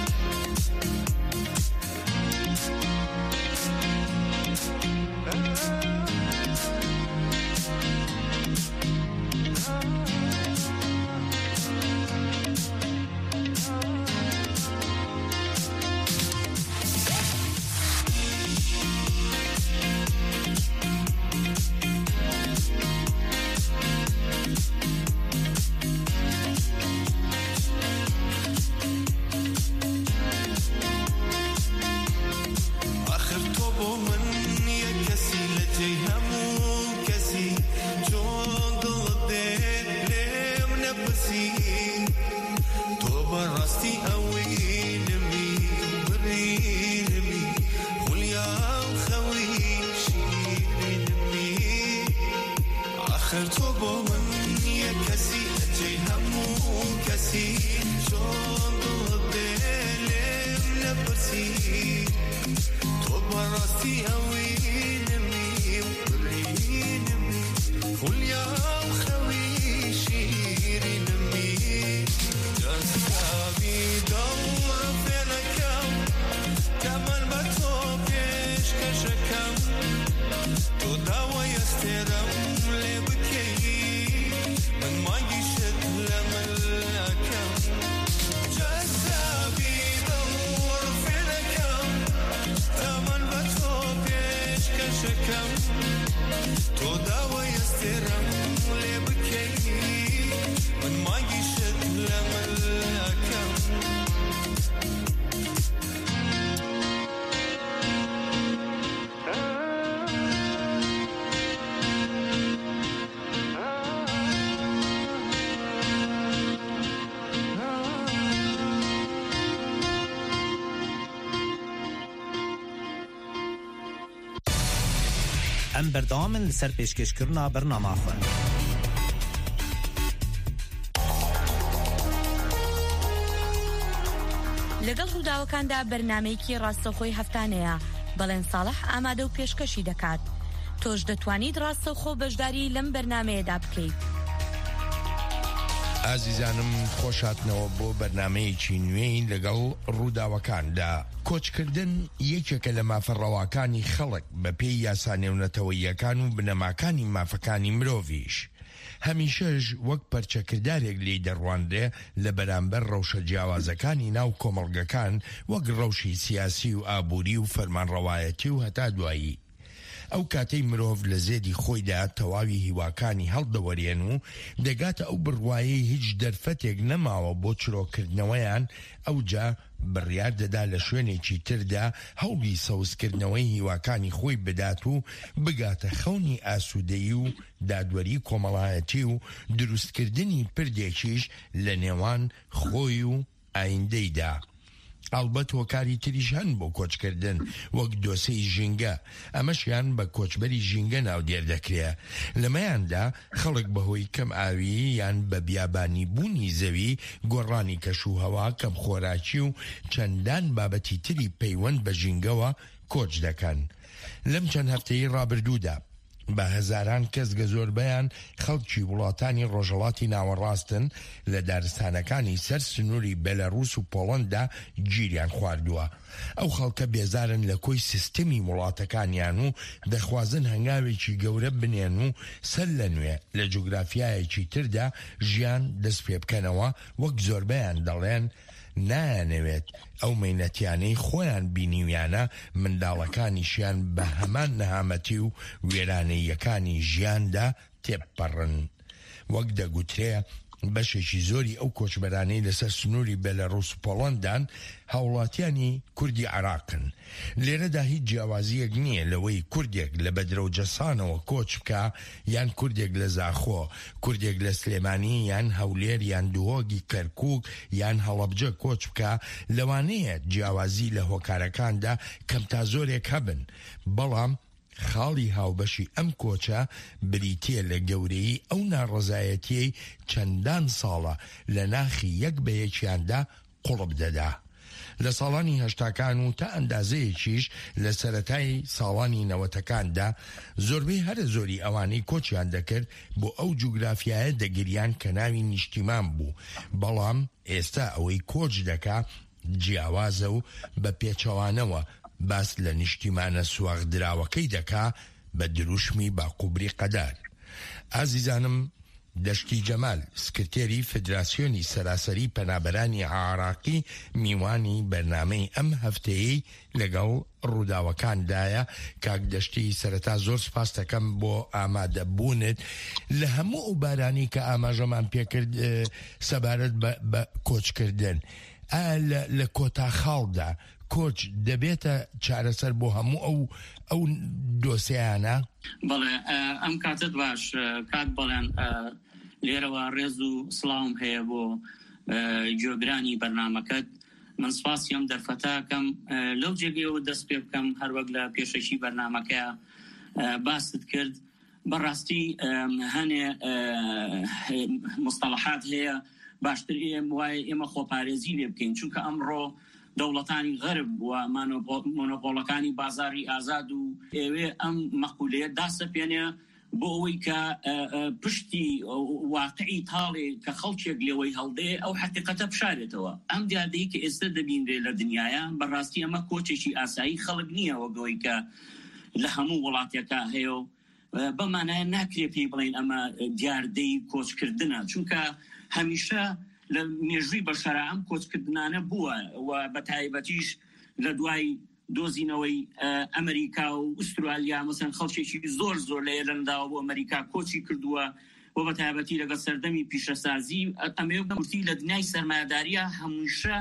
ام بردامن لسر پیشکشکرنا برنامه خو لەگەڵ ڕووداوەکاندا بەرنامەیەکی ڕاستەوخۆی هەفتانەیە بەڵێن ساڵح ئامادە و پێشکەشی دەکات تۆش دەتوانیت ڕاستەوخۆ بەشداری لەم بەرنامەیەدا بکەیت. ئازیزانم خۆشاتنەوە بۆ بەرنامەیەکی نوێی لەگەڵ ڕووداوەکاندا. کۆچکردن یەکێکە لە مافەڕەواکانی خەڵک بە پێی یاسانێونەتەوەییەکان و بنەماکانی مافەکانی مرۆڤیش. هەمیشەش وەک پەرچەکردارێک لێی دەڕواندێ لە بەرامبەر ڕەوشە جیاوازەکانی ناو کۆمەڵگەکان وەک ڕەوشی سیاسی و ئابووری و فەرمانڕەوایەتی و هەتا دوایی. ئەو کاتەی مرۆڤ لە زێدی خۆیدا تەواوی هیواکانی هەڵدەوەرێن و دەگاتە ئەو بڕوایەی هیچ دەرفەتێک نەماوە بۆ چرۆکردنەوەیان ئەوجا بڕیار دەدا لە شوێنێکی تردا هەوڵی سەوزکردنەوەی هیواکانی خۆی بدات و بگاتە خەونی ئاسوودەیی و دادوەری کۆمەڵایەتی و دروستکردنی پردێکیش لە نێوان خۆی و ئایندەیدا. ئەڵبەت هۆکاری تریش هەن بۆ کۆچکردن وەک دۆسەی ژینگە، ئەمەشیان بە کۆچبەری ژینگە ناودێر دەکرێ. لەمەیاندا خەڵک بەهۆی کەم ئاوی یان بە بیابانی بوونی زەوی، گۆڕانی کەشوهەوا، کەم خۆراکی و چەندان بابەتی تری پەیوەند بە ژینگەوە کۆچ دەکەن. لەم چەند هەفتەی ڕابردوودا بە هەزاران کەس گەزۆربەیان خەڵکی وڵاتانی ڕۆژهەڵاتی ناوەڕاستن لە دارستانەکانی سەر سنووری بێلاڕووس و پۆڵەندا گیریان خواردووە. ئەو خەڵکە بێزارن لە کۆی سیستەمی وڵاتەکانیان و دەخوازن هەنگاوێکی گەورە بنێن و سەر لە نوێ لە جوگرافیایەکی تردا ژیان دەست پێ بکەنەوە وەک زۆربەیان دەڵێن نایانەوێت ئەو مەینەتیانەی خۆیان بینیویانە منداڵەکانیشیان بە هەمان نەهامەتی و وێرانەیەکانی ژیاندا تێپەڕن. وەک دەگوترێ بەشێکی زۆری ئەو کۆچبەرانەی لەسەر سنووری بێلاڕووس و پۆڵەندان هاوڵاتیانی کوردی عێراقن. لێرەدا هیچ جیاوازیەک نییە لەوەی کوردێک لە بەدرە و جەسانەوە کۆچ بکە یان کوردێک لە زاخۆ، کوردێک لە سلێمانی یان هەولێر یان دووەگی کەرکووک یان هەڵەبجە کۆچ بکە. لەوانەیە جیاوازی لە هۆکارەکاندا کەم تا زۆرێک هەبن، بەڵام خاڵی هاوبەشی ئەم کۆچە بریتێ لە گەورەی ئەو ناڕەزایەتیەی چەندان ساڵە لە ناخی یەک بە یەکیاندا قوڵب دەدا. لە ساڵانی هەشتاکان و تا ئەندازەیەکیش لە سەرەتای ساڵانی نەوەتەکاندا زۆربەی هەرە زۆری ئەوانەی کۆچیان دەکرد بۆ ئەو جوگرافیایە دەگریان کە ناوی نیشتیمان بوو، بەڵام ئێستا ئەوەی کۆچ دەکا جیاوازە و بە پێچەوانەوە باس لە نیشتیمانە سواغدراوەکەی دەکا بە دروشمی باقوبری قەدار. ئازیزانم، دەشتی جەمال سکرتێری فدراسیۆنی سەراسەری پەنابەرانی عراقی میوانی بەرنامەی ئەم هەفتەیەی لەگەڵ ڕووداوەکاندایە. کاک دەشتی، سەرەتا زۆر سپاس دەکەم بۆ ئامادەبوونت لە هەموو ئەو بارانی کە ئاماژەمان پێکرد سەبارەت بە کۆچکردن. لە کۆتا خاڵدا کۆچ دەبێتە چارەسەر بۆ هەموو ئەو دۆسیانە؟ بەڵێ، ئەم کاتت باش کات بەڵێن لێرەوە ڕێز و سڵاوم هەیە بۆ گوێگرانی بەرنامەکەت. من سپاسیم دەرفەتاکەم لەو جێگەیەوە دەست پێ بکەم هەروەک لە پێشەشی بەرنامەکە باست کرد. بەڕاستی هەنێ مستەڵەحات هەیە باشتر وایە ئێمە خۆپارێزی لێ بکەین، چونکە ئەمڕۆ دەوڵەتانی غەرب و مۆنۆپۆڵەکانی بازاری ئازاد و ئێوێ ئەم مەقولەیە داسەپێنێ بۆ ئەوەی کە پشتی واقعی تاڵێ کە خەڵکێک لێوەی هەڵدێ ئەو حقیقەتە بشارێتەوە. ئەم دیادەی کە ئێستا دەبینرێ لە دنیاە بەڕاستی ئەمە کۆچێکی ئاسایی خەڵک نییە وەگەوەی کە لە هەموو وڵاتێکە هەیە و بەمانایە ناکرێ پێی بڵین ئەمە دیاردەی کۆچکردنە، چونکە هەمیشە لە مێژووی بەشەرا ئەم کۆچکردنانە بووە و بە تایبەتیش لە دوای دۆزینەوەی ئەمریکا و ئوسترالیا مەسەن خەڵکێکی زۆر لە ئێرەنداوە بۆ ئەمریکا کۆچی کردووە و بە تایبەتی لەگەڵ سەردەمی پیشەسازی ئەمێ گورتی لە دنیای سەرمایەداریە هەمووشە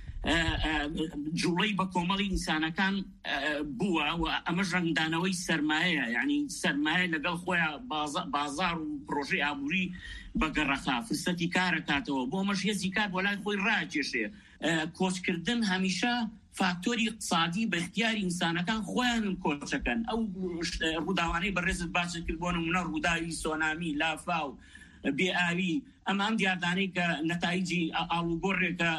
جوڵەی بە کۆمەڵی ئینسانەکان بووە و ئەمە ڕەنگدانەوەی سەرمایە، یعنی سەرمایە لەگەڵ خۆیان بازار و پرۆژەی ئابووری بەگەڕەخا فرسەتی کارەکاتەوە بۆ ئەمەش هێزی کات بۆ لای خۆی ڕاکێشێ. کۆچکردن هەمیشە فاکتۆری اقتصادی بە اختیاری ئینسانەکان خۆیان کۆچەکەن. ئەو ڕووداوانەی بەڕێزت باچ کرد بۆ نمونە ڕووداوی سۆنامی، لافا و بێئاوی، ئەم دیاردانەی کە نەتایجی ئاڵوگۆڕێکە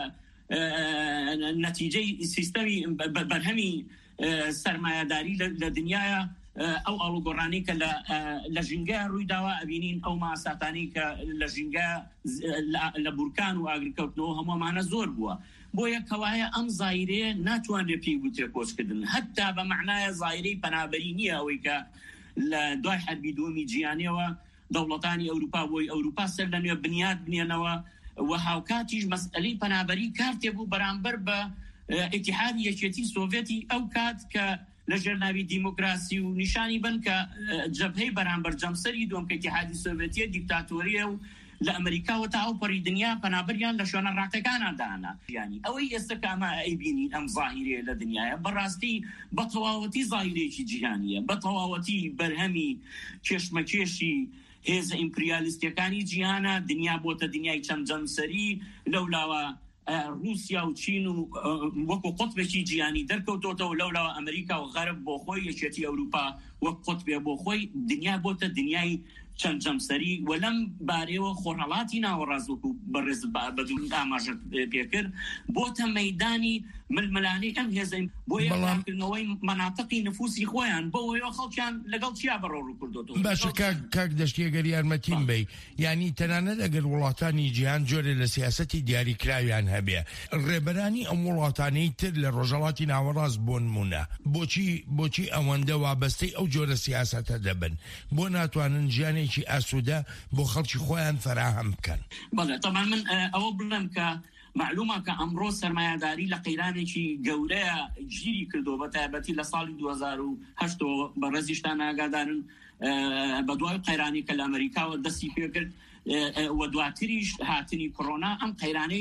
نەتیجەی سیستەمی بەرهەمی سەرمایەداری لە دنیاە. ئەو ئاڵوگۆڕانەی کە لە ژینگە ڕوویداوە ئەبینین ئەو ماساتانی کە لە ژینگە لە بورکان و ئاگرکەوتنەوە هەموومانە زۆر بووە. بۆ یەکەوایە ئەم زایرەیە ناتوانرێ پێی وترێ کۆچکردن، هەتا بە معنایە زایرەی پەنابەری نییە ئەوەی کە لە دوای حەربی دووەمی جیهانیەوە دەوڵەتانی ئەوروپا بۆی ئەوروپا سەر لە نوێ بنیاد بنێنەوە و هاوکاتیش مەسئلەی پەنابەری کارتێ بوو بەرامبەر بە ئیتیحادی یەکێتی سۆڤێتی ئەو کات کە لە ژێرناوی دیموکراسی و نیشانی بن کە جەبهەی بەرامبەر جەمسەری دووەم کە ئیتیحادی سۆڤێتیە دیکتاتۆریە و لە ئەمریکاوە تا ئەو پەڕی دنیا پەنابەریان لە شوێنە ڕاکەکانەدانا. یانی ئەوەی ئێستا کامە ئەیبینین ئەم زاهیرەیە لە دنیاە بەڕاستی بە تەواوەتی زاهیرەیەکی جیهانیە، بە تەواوەتی بەرهەمی کێشمەکێشی هێزە ئیمپریالیستیەکانی جیهانە. دنیا بۆتە دنیای چەند جەمسەری، لەولاوە رووسیا و چین و وەکو قوتبێکی جیهانی دەرکەوتۆتەوە، لەولاوە ئەمریکا و غەرب بۆ خۆی، یەکێتی ئەوروپا وەک قوتبێ بۆ خۆی، دنیا بۆتە دنیای چەند جەمسەری و لەم بارەوە خۆڕەڵاتی ناوەڕاست وەکو بەڕێز بەدوون ئاماژەت پێکرد بۆتە مەیدانی ململانەی ئەم هێزە بۆ یەککردنەوەی مەناتقی نفوسی خۆیان بۆەوەی خەڵکیان لەگەڵ چیا بەڕۆ ڕووکردوتەوە. باشە کاک دەشتی ئەگەر یارمەتیم بی، یعنی تەنانەت ئەگەر وڵاتانی جیهان جۆرە لە سیاسەتی دیاریکراویان هەبێ، ڕێبەرانی ئەم وڵاتانەی تر لە ڕۆژهەڵاتی ناوەڕاست بۆ نمونە بۆچی ئەوەندە وابەستەی ئەو جۆرە سیاسەتە دەبن؟ بۆ ناتوانن ژیانێکی ئاسوودە بۆ خەڵکی خۆیان فراهم بکەن؟ بەڵێ طبعا من ئەوە بڵێم کە معلومە کە ئەمڕۆ سەرمایەداری لە قەیرانێکی گەورەیە گیری کردو بە تایبەتی لە ساڵی 2008 بەڕێزیشتان ئاگادارن بە دوای قەیرانی کە لە ئەمریکاوە دەستی پێکرد و دواتریش هاتنی کۆڕۆنا ئەم قەیرانەی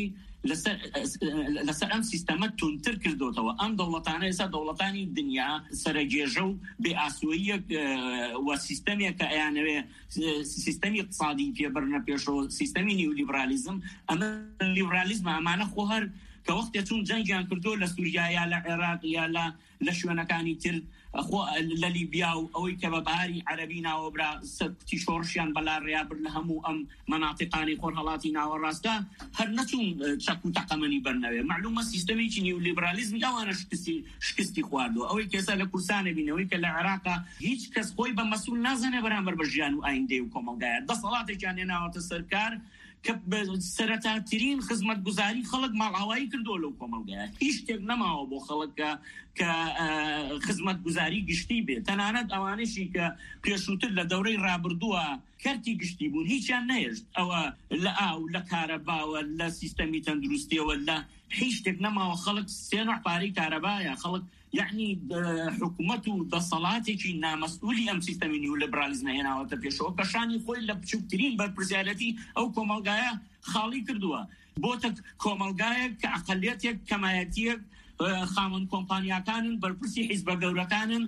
لەسەر ئەم سیستەمە تونتر کردوتەوە. ئەم دەوڵەتانە ئێستا دەوڵەتانی دنیا سەرەگێژە و بێ ئاسوویەک و سیستەمێک کە ئەیانەوێ سیستەمی اقتصادی پێبڕنە پێشەوە، سیستەمی نیولیبرالیزم. ئەمە لیبرالیزم ئەمانە خۆ هەر کە وەختێ چون جەنگیان کردو لە سووریا یا لە عێراق یا لە شوێنەکانی تر لە لیبیا و ئەوەی کە بە بەهاری عەرەبی ناوەبرا سەتی شۆڕشیان بەلا ڕێیابر لە هەموو ئەم مەناطقانی خۆرهەڵاتی ناوەڕاستە هەر نەچوون چەک و تەقەمەنی بەرنەوێ معلومە سیستەمێکی نیولیبرالیزمی ئەوانە شکستی خواردووە ئەوەی کێسا لە کورسانە بینەوەی کە لە عێراقا هیچ کەس خۆی بە مەسئول نازانێ بەرامبەر بە ژیان و ئایندەی و کۆمەڵگایە دەسەڵاتێکیان هێناوەتە سەرکار کە سەرەتاترین خزمەتگوزاری خەڵک ماڵئاوایی کردووە لەو کۆمەڵگایە هیچ شتێک نەماوە بۆ خەڵک کە خزمەتگوزاری گشتی بێت تەنانەت ئەوانشی کە پێشووتر لە دەورەی ڕابردووە کەرتی گشتی بوون هیچیان نەهێشت ئەوە لە ئاو لە کارەباوە لە سیستەمی تەندروستیەوە لە هیچ شتێک نەماوە خەڵک سێ نوع پارەی کارەبایە خەڵک یعنی حکومت و دەسەڵاتێکی نامەسئولی ئەم سیستەمی نیولیبرالیزمە هێناوەتە پێشەوە کە شانی خۆی لە بچووکترین بەرپرسیارەتی ئەو کۆمەڵگایە خاڵی کردووە بۆتە کۆمەڵگایەک کە ئەقەلیەتێک کەمایەتیەک خاوەن کۆمپانیاکانن بەرپرسی حیزبە گەورەکانن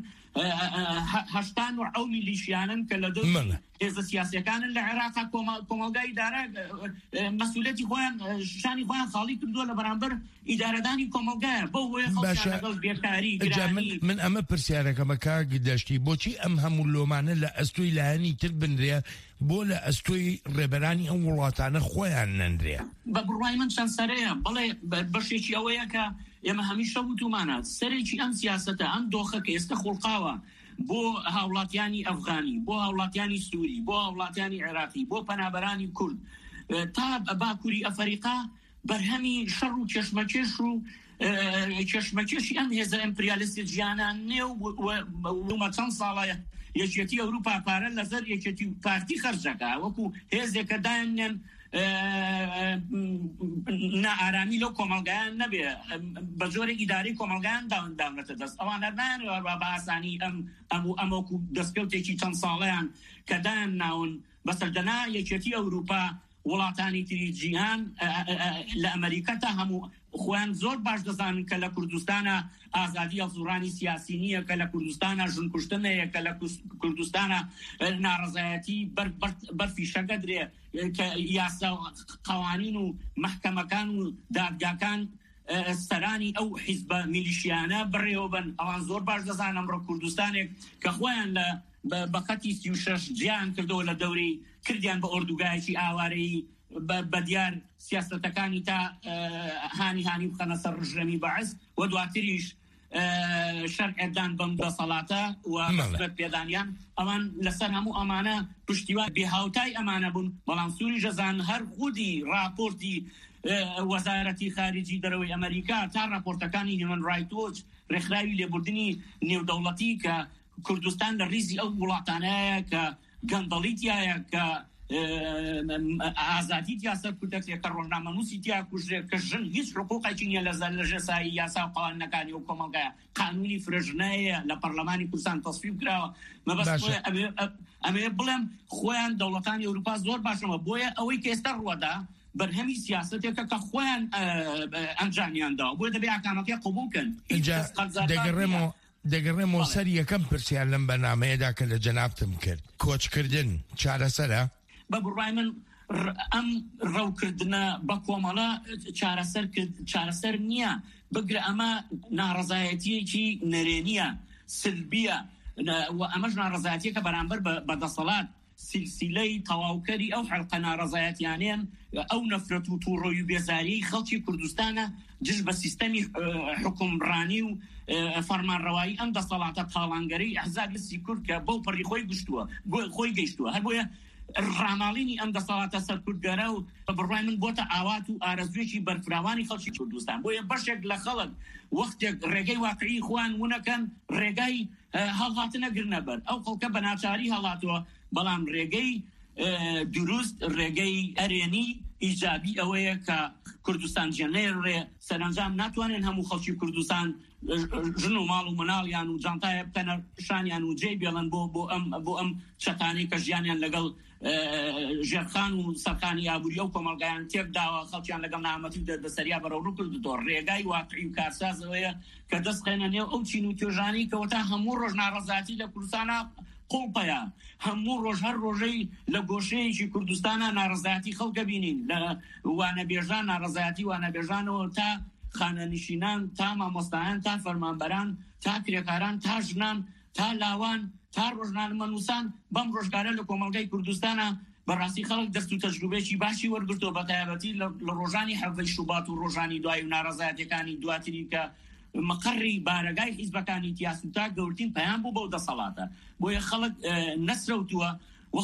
80 میلیشیانن کە لە دەوری هێزە سیاسیەکانن لە عێراقا کۆمەڵگای ئیدارە مەسئولەتی خۆیان شانی خۆیان خاڵی کردووە لە بەرامبەر ئیدارەدانی کۆمەڵگایە بۆ هۆیە خەڵکیان لەگەڵ بێکاری گرانی من ئەمە پرسیارەکەمە کاک دەشتی بۆچی ئەم هەموو لۆمانە لە ئەستۆی لایەنی تر بنرێ بۆ لە ئەستۆی ڕێبەرانی ئەم وڵاتانە خۆیان نەنرێ بە بڕوای من چەند سەرەیە بەڵێ بەشێکی ئەوەیە کە ئێمە هەمیشە وتومانە سەرێکی ئەم سیاسەتە ئەم دۆخە کە ئێستا خوڵقاوە بۆ هاوڵاتیانی ئەفغانی بۆ هاوڵاتیانی سووری بۆ هاوڵاتیانی عێراقی بۆ پەنابەرانی کورد تا باکووری ئەفریقا بەرهەمی شەڕ و کێشمەکێش و کێشمەکێشی ئەم هێزە ئەمپریالیستی جیانان نێ و چەند ساڵایە یەکێتی ئەوروپا پارە لەسەر یەکێتی پارتی خەرجەکە وەکو هێزێکە دایانێن نائارامی لەو کۆمەڵگایان نەبێ بە جۆرە ئیداری کۆمەڵگایان داونەتە دەست ئەوان هەرنانەوە بە ئاسانی ئەمەکو دەستکەوتێکی چەند ساڵیان کە دایان ناون بەسەردەنا یەکێتی ئەوروپا وڵاتانی تری جیهان لە ئەمریکا تا هەموو خۆیان زۆر باش دەزانن کە لە کوردستانە ئازادی ئەفزوڕانی سیاسی نییە کە لە کوردستانە ژنکوشتنەیە کە لە کوردستانە ناڕەزایەتی بەرفی شەگەدرێ کە یاسا قەوانین و مەحکەمەکان و دادگاکان سەرانی ئەو حیزبە میلیشیانە بڕێوە بن ئەوان زۆر باش دەزانن ئەمڕۆ کوردستانێک کە خۆیان لە بەقەتی 36 جیان کردەوە لە دەورەی کردیان بە ئۆردوگایەکی ئاوارەیی بە دیار سیاسەتەکانی تا هانی بخەنە سەر ڕژەمی بەعز و دواتریش شەرعێدان بەم دەسەڵاتە و مەسبەت پێدانیان ئەوان لەسەر هەموو ئەمانە پشتیوان بێهاوتای ئەمانە بوون بەڵام سووری ژەزان هەر خودی راپۆرتی وەزارەتی خارجی دەرەوەی ئەمریکا تا راپۆرتەکانی هیومن ڕایت وۆچ ڕێکخراوی لێبوردنی نێودەوڵەتی کە کوردستان لە ریزی ئەو وڵاتانەیە کە گەندەڵیتیایە کە ئازادی یاسا کوردەکێ کە ڕۆژنامەنووسی تیا کوژێ کە ژن هیچ حقوقێکی نییە لە ژێسایی یاسا و قوانینەکانی و کۆمەڵگایە قانونی فرژنەیە لە پەرلەمانی کوردستان تەصویب کراوە مەبەست ئەمێ بڵێم خۆیان دەوڵەتانی ئەوروپا زۆر باشەوە بۆیە ئەوەی کە ئێستا ڕوەدا بەرهەمی سیاسەتێکە کە خۆیان ئەنجامیانداوە بۆیە دەبێ ئاکامەکەی قبولکەن دەگەڕێمەوە سەر یەکەم پرسیار لەم بەنامەیەدا کە لە جەنابتم کرد کۆچکردن چارەسەرە بە بڕوای من ئەم ڕەوکردنە بە کۆمەڵە چارەسەر نییە بگرە ئەمە ناڕەزایەتیەکی نەرێنیە سلبیە و ئەمەش ناڕەزایەتیەکە بەرامبەر بە دەسەڵات سلسلەی تەواوکەری ئەو حەلقە ناڕەزایەتیانێن ئەو نەفرەت و تووڕۆی و بێزاریی خەڵکی کوردستانە جژ بە سیستەمی حکومڕانی و فەرمانڕەوایی ئەم دەسەڵاتە تاڵانگەرەی ئەحزاب لەسی کورد کە بەو پەڕی خۆی گەیشتووە هەر بۆیە ڕاماڵینی ئەم دەسەڵاتە سەرکوردگەرە و بڕوای من بۆتە ئاوات و ئارەزوێکی بەرفراوانی خەڵکی کوردستان بۆیە بەشێک لە خەڵک وەختێک ڕێگەی واقعی خوان ونەکەن ڕێگای هەڵهاتنە گرنەبەر ئەو خەڵکە بە ناچاری هەڵاتوە بەڵام ڕێگەی دروست ڕێگەی ئەرێنی ئیجابی ئەوەیە کە کوردستان جێنێڕێ سەرنجام ناتوانێن هەموو خەڵکی کوردستان ژن و ماڵ و مناڵیان و جانتایە بکەنە شانیان و جێ بێڵن بۆ ئەم چەتانەی کە ژیانیان لەگەڵ ژێرخان و سەرخانی ئابووری ئەو کۆمەڵگایان تێکداوە خەڵکیان لەگەڵ نامەتی دەسەریا بەرەو کردووە ڕێگای واقعی و کارسازەوەیە کە دەستخێنە نێو ئەو چین و توێژانی کەوتا هەموو ڕۆژ ناڕەزاتی لە کوردستانە قوڵپەیە هەموو ڕۆژ هەر ڕۆژەی لە گۆشەیەکی کوردستانە ناڕەزایەتی خەڵکە بینین لە وانەبێژان ناڕەزایەتی وانەبێژانەوە تا خانەنشینان تا مامۆستایان تا فەرمانبەران تا کرێکاران تا ژنان تا لاوان تا ڕۆژنامەنووسان بەم ڕۆژگارە لە کۆمەڵگەی کوردستانە بەڕاستی خەڵک دەست و تەجروبێکی باشی وەرگرتۆ بە تایبەتی لە ڕۆژانی حەڤەی شوبات و ڕۆژانی دوای و ناڕەزایەتەکانی دواتری کە مەقڕی بارەگای حیزبەکانی تیاسوتا گەورترین پەیام بوو بەو دەسەڵاتە بۆیە خەڵک نەسرەوتووە و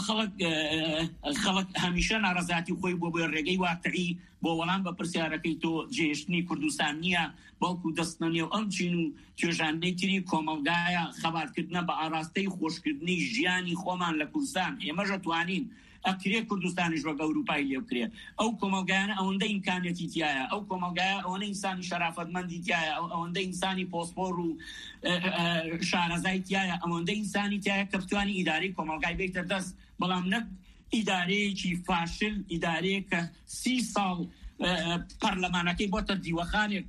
خەڵک هەمیشە ناڕەزایەتی خۆی بۆ ڕێگەی واقعی بۆ وەڵام بە پرسیارەکەی تۆ جێشتنی کوردستان نییە بەڵکو دەستنە نێو ئەم چین و توێژانەی تری کۆمەلگایە خەباتکردنە بە ئاراستەی خۆشکردنی ژیانی خۆمان لە کوردستان ئێمەژە توانین ئەکرێ کوردستانیش وەک ئەوروپای لێ بکرێ ئەو کۆمەلگایانە ئەوەندە ئیمکانێتی تایە ئەو کۆمەلگایە ئەوەنە ئینسانی شەرافەتمەندی تایە ئەوەندە ئینسانی پۆسپۆر و شارەزای تایە ئەوەندە ئینسانی تایە کە بتوانی ئیدارەی کۆمەلگای بێتە دەست بەڵام نەک ئیدارەیەکی فاشل ئیدارەیە کە 30 ساڵ پەرلەمانەکەی بۆتە دیوەخانێک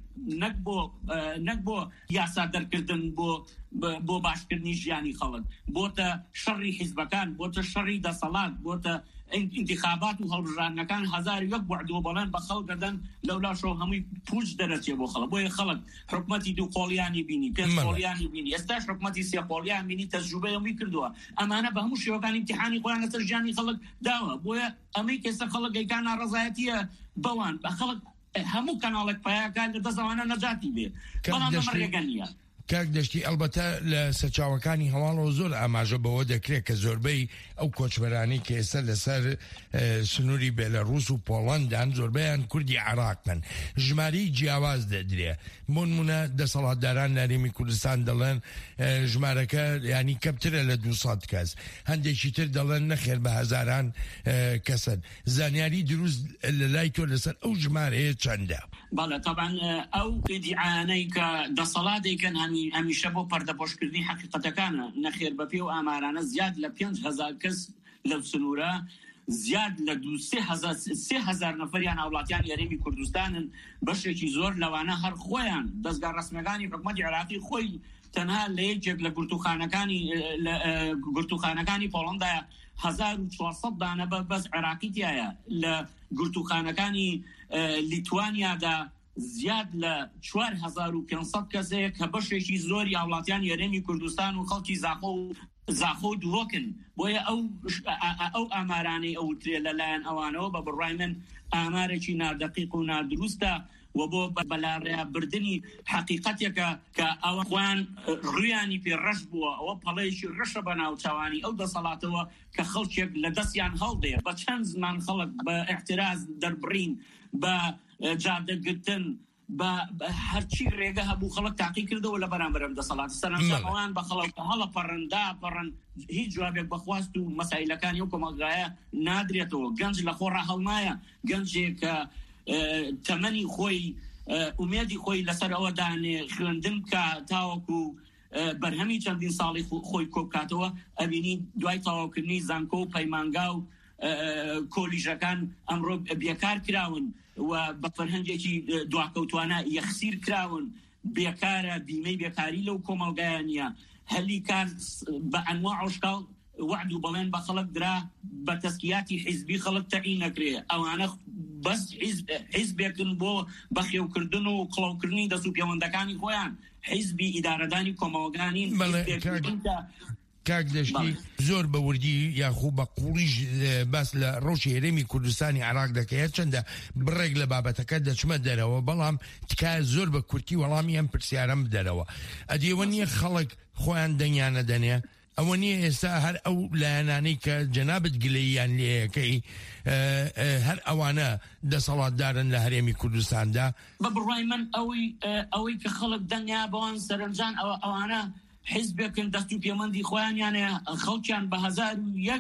نەک بۆ یاسا دەرکردن بۆ باشکردنی ژیانی خەڵک بۆتە شەڕی حیزبەکان بۆتە شەڕی دەسەڵات بۆتە انتخابات و هەڵبژاردنەکان 1001 بوعدوە بەڵێن بە خەڵک دەدەن لەولاشەوە هەمووی پوچ دەرەچێ بۆ خەڵک بۆیە خەڵک حکومەتی دوو قۆڵیانی بینی پێنج قۆڵیانی بینی ئێستاش حکومەتی سێ قۆڵیان بینی تەجروبەی ئەوەی کردووە ئەمانە بە هەموو شێوەکانی امتحانی خۆیان لەسەر ژیانی خەڵک داوە بۆیە ئەمەی کێسە خەڵک گەیکان ناڕەزایەتیە بەوان بە خەڵک هەموو کەناڵێک پایاکان لە دەستەوانە نەجاتی بێ بەڵام ئەمە ڕێگە نییە کاک دەشتی ئەلبەتە لە سەرچاوەکانی هەواڵەوە زۆر ئاماژە بەوە دەکرێت کە زۆربەی ئەو کۆچبەرانی کە ئێستا لەسەر سنووری بێلەڕووس و پۆڵەندان زۆربەیان کوردی عێراقن ژمارەی جیاواز دەدرێ بۆ نمونە دەسەڵاتداران لەرێمی کوردستان دەڵێن ژمارەکە ینی کەمترە لە 200 کەس هەندێکی تر دەڵێن نەخێر بە هەزاران کەسن زانیاری دروست لە لای تۆ لەسەر ئەو ژمارەیە چەندە؟ بەڵێ طبعا ئەو ئیدعاانەی کە دەسەڵاتێکن هەمیشە بۆ پەردەپۆشکردنی حقیقەتەکانە نەخێر بە پێ و ئامارانە زیاد لە 5,000 کەس لەو سنوورە زیاد لە 3,000 نەفەریان هاوڵاتیان یاریمی کوردستانن بەشێکی زۆر لەوانە هەر خۆیان دەستگا ڕسمیەکانی حکومەتی عێراقی خۆی تەنها لە یەکێک لە گورتوخانەکانی پۆڵەندایە 1400 دانە بەس عێراقی تایە لە گورتوخانەکانی لیتوانیادا زیاد لە 4,500 کەسەیە کە بەشێکی زۆری هاوڵاتیان یاریمی کوردستان و خەڵکی زاخۆ دووەکن بۆیە ئەو ئامارانەی ئەوترێ لەلایەن ئەوانەوە بە بڕای من ئامارێکی نادەقیق و نادروستە و بۆ بەلاڕێبردنی حقیقەتێکە کە ئەوە خوان ڕویانی پێ ڕەش بووە ئەوە پەڵەیەکی ڕەشە بە ناوچاوانی ئەو دەسەڵاتەوە کە خەڵکێک لە دەستیان هەڵدێ بە چەند زمان خەڵک بە احتراز دەربڕین بە جادەگرتن بە هەرچی ڕێگە هەبوو خەڵک تاقی کردەوە لە بەرامبەرم دەسەڵات سەرنجامەوان بە خەڵک هەڵە پەڕن هیچ جوابێک بەخواست و مەسائلەکانی ئەو کۆمەلگایە نادرێتەوە گەنج لە خۆ ڕاهەڵمایە گەنجێک کە تەمەنی خۆی ئومێدی خۆی لەسەر ئەوە دانێ خوێندن کە تاوەکو بەرهەمی چەندین ساڵی خۆی کۆبکاتەوە ئەبینی دوای تاواکردنی زانکۆ و پەیمانگا و کۆلیژەکان ئەمڕۆ بێکار کراون و بە فەرهەنگێکی دواکەوتوانە یەخسیر کراون بێکارە بیمەی بێکاری لەو کۆمەلگایانە هەلی کار بە ئەنواع عشقاڵ وعد و بەڵێن بە خەڵک درا بە تەسکیاتی حیزبی خەڵک تەعین نەکرێ ئەوانە بەس حیزبێکن بۆ بەخێوکردن و قڵاوکردنی دەست و پەیوەندەکانی خۆیان حیزبی ئیدارەدانی کۆمەڵگانی کاک دەشتی زۆر بە وردی یاخوو بە قوڵیش باس لە ڕۆژی هەرێمی کوردستانی عێراق دەکەیە چەندە بڕێک لە بابەتەکە دەچمە دەرەوە بەڵام تکایە زۆر بە کورتی وەڵامی ئەم پرسیارەم بدەرەوە ئەدیەوە نییە خەڵک خۆیان دەنگیانە دەنێ ئەوە نییە ئێستا هەر ئەو لایەنانەی کە جەنابەت گلەییان لێیەکەی هەر ئەوانە دەسەڵاتدارن لە هەرێمی کوردستاندا بە بڕای من ئەوەی کە خەڵک دەنگیا بەوان سەرنجان ئەوانە حیزبێکن دەست و پەیوەندی خۆیان یانێ خەڵکیان بە 1001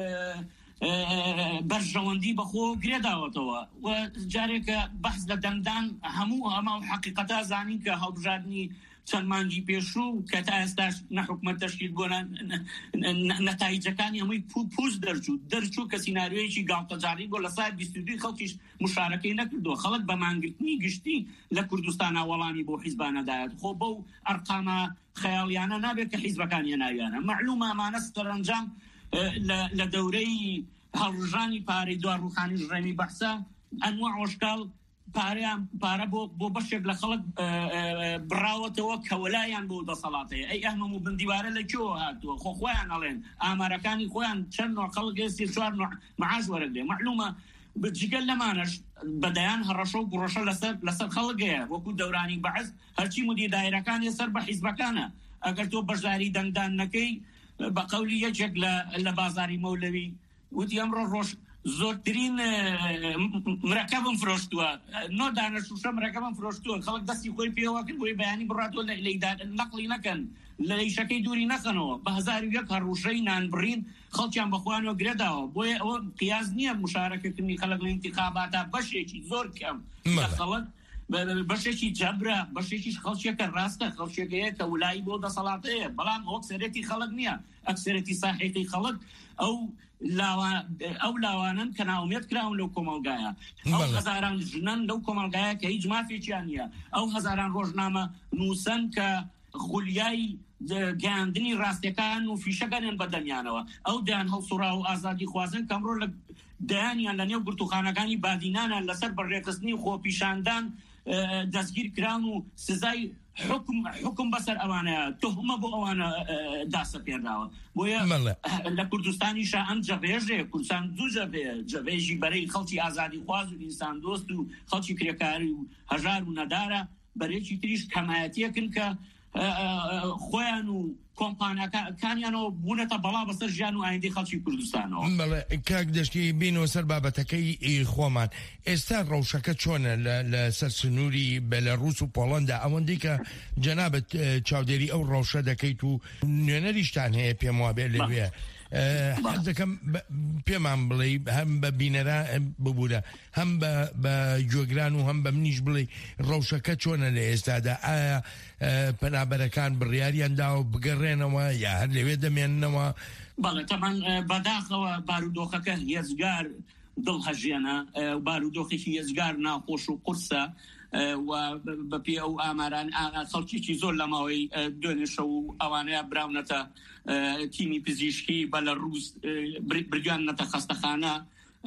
بەرژەوەندی بەخۆ گرێداوەتەوە و جارێکە بەحث لە دەنگدان هەموو ئەمە حقیقەتا زانین کە هەڵبژاردننی چەند مانگی پێشوو کە تا ئێستاش نەحکومەت تەشکیل بۆ نەتایجەکانی هەمووی پوست دەرچوو کە سیناریۆیەکی گاڵتەجاری بۆ لە سای 22 خەڵکیش مشارەکەی نەکردووە خەڵک بە مانگرتنی گشتی لە کوردستانە وەڵامی بۆ حیزبانەدایەت خۆ بەو ئەرقامە خەیاڵیانە نابێت کە حیزبەکانی ناویانە معلومە ئەمانە سەرنجام لە دەورەی هەڵژانی پارەی دوار ڕوخانی ژڕێمی بەحسە ئەنواع وشکال پارە بۆ بەشێک لە خەڵک بڕاوەتەوە کە وەلایان بۆ دەسەڵاتەیە ئەی ئەحمەم و بندیوارە لەکوێوە هاتووە خۆیان ئەڵێن ئامارەکانی خۆیان چەند نوع خەڵک هێستی 4 نوع معاش وەرەگرێ معلومە بجگەل لەمانش بەدەیان هەڕەشە و گوڕەشە لەسەر خەڵکەیە وەکو دەورانی بەعز هەرچی مدیر دایرەکانی سەر بە حیزبەکانە ئەگەر تۆ بەشداری دەنگدان نەکەی بە قەولی یەکێک لە بازاری مەولەوی وتی ئەمڕۆ ڕۆژ زۆرترین مرەکەبم فرۆشتووە نۆ دانەشوشە مرەکەبم فرۆشتووە خەڵک دەستی خۆی پێوە کرد بۆی بەیانی بڕاتوە نەقلی نەکەن لە لەیشەکەی دووری نەخەنەوە بە 1001 هەڕوشەی نانبڕین خەڵکیان بەخوانەوە گرێداوە بۆیە ئەوە قیاس نییە مشارەکەکردنی خەڵک لە ئینتیخاباتە بەشێکی زۆر کەم خەڵک بەشێکی جەبرە بەشێکیش خەڵکێکە ڕاستە خەڵکێکەیە کە ولایی بۆ دەسەڵاتەیە بەڵام ئەو ئەکسەرەتی خەڵک نییە ئەکسەرەتی ساحێقی خەڵک ئەو لاوانن کە ناومێت کراون لەو کۆمەلگایە ئەو هەزاران ژنن لەو کۆمەلگایە کە هیچ مافێکیان نییە ئەو هەزاران ڕۆژنامە نووسن کە خولیای گەیاندنی ڕاستیەکان و فیشەکانیان بەدەمیانەوە ئەو دایان هەڵسوڕا و ئازادی خوازن کەمڕۆ لە دایانیان لە نێو گرتوخانەکانی بادینانە لەسەر بەڕێکخستنی خۆپیشاندان دەستگیر کران و سزای حکم بەسەر ئەوانەیە تهمە بۆ ئەوانە داسە پێراوە بۆیە لە کوردستانیشە ئەم جەبێژێ کوردستان دوو جەبێژی بەرەی خەڵکی ئازادی خواز و ئینسان دۆست و خەڵکی کرێکاری و هەژار و نەدارە بەرێکی تریش کەمایەتیەکن کە خۆیان و کۆمپانیەکانیانەوە بوونەتە بەڵا بەسەر ژیان و ئایندەی خەڵکی کوردستانەوە. کاک دەشتی بینەوە سەر بابەتەکەی خۆمان ئێستا ڕەوشەکە چۆنە لە سەر سنووری بەلەڕوس و پۆڵەندا ئەوەندەی کە جەنابەت چاودێری ئەو ڕەوشە دەکەیت و نوێنەریشتان هەیە پێم وابێ لەوێ دەکەم پێمان بڵێ هەم بە بینەرە ببوورە هەم بە گوێگران و هەم بە منیش بڵێ ڕەوشەکە چۆنە لە ئێستادا ئایا پەنابەرەکان بڕیاریاندا و بگەڕێنەوە یا هەر لەوێ دەمێننەوە بەڵێ تەمان بەداخەوە بارودۆخەکە هێزگار دڵهەژێنە بارودۆخێکی هێزگار ناخۆش و قورسە و بەپێ ئەو ئاماران خەڵکیی زۆر لە ماوەی دوێنێشە و ئەوانەیە براونەتە تیمی پزیشکی بەلەڕوس بردوانەتە خەستەخانە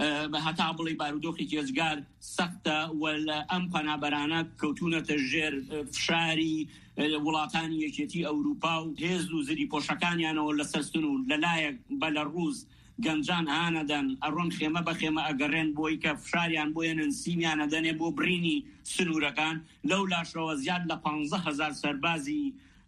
هەتا بڵێ بارودۆخی هێزگار سەختە و لە ئەم پەنابەرانە کەوتونەتە ژێر فشاری وڵاتانی یەکێتی ئەوروپا و هێز و زری پۆشەکانیانەوە لەسەرستن و لەلایەک بەلەڕوس گەنجان هانەدەن ئەڕۆن خێمە بە خێمە ئەگەڕێن بۆی کە فشاریان بۆیەنن سیمیانە دەنێ بۆ برینی سنوورەکان لەو لاشەوە زیاد لە 15,000 سەربازی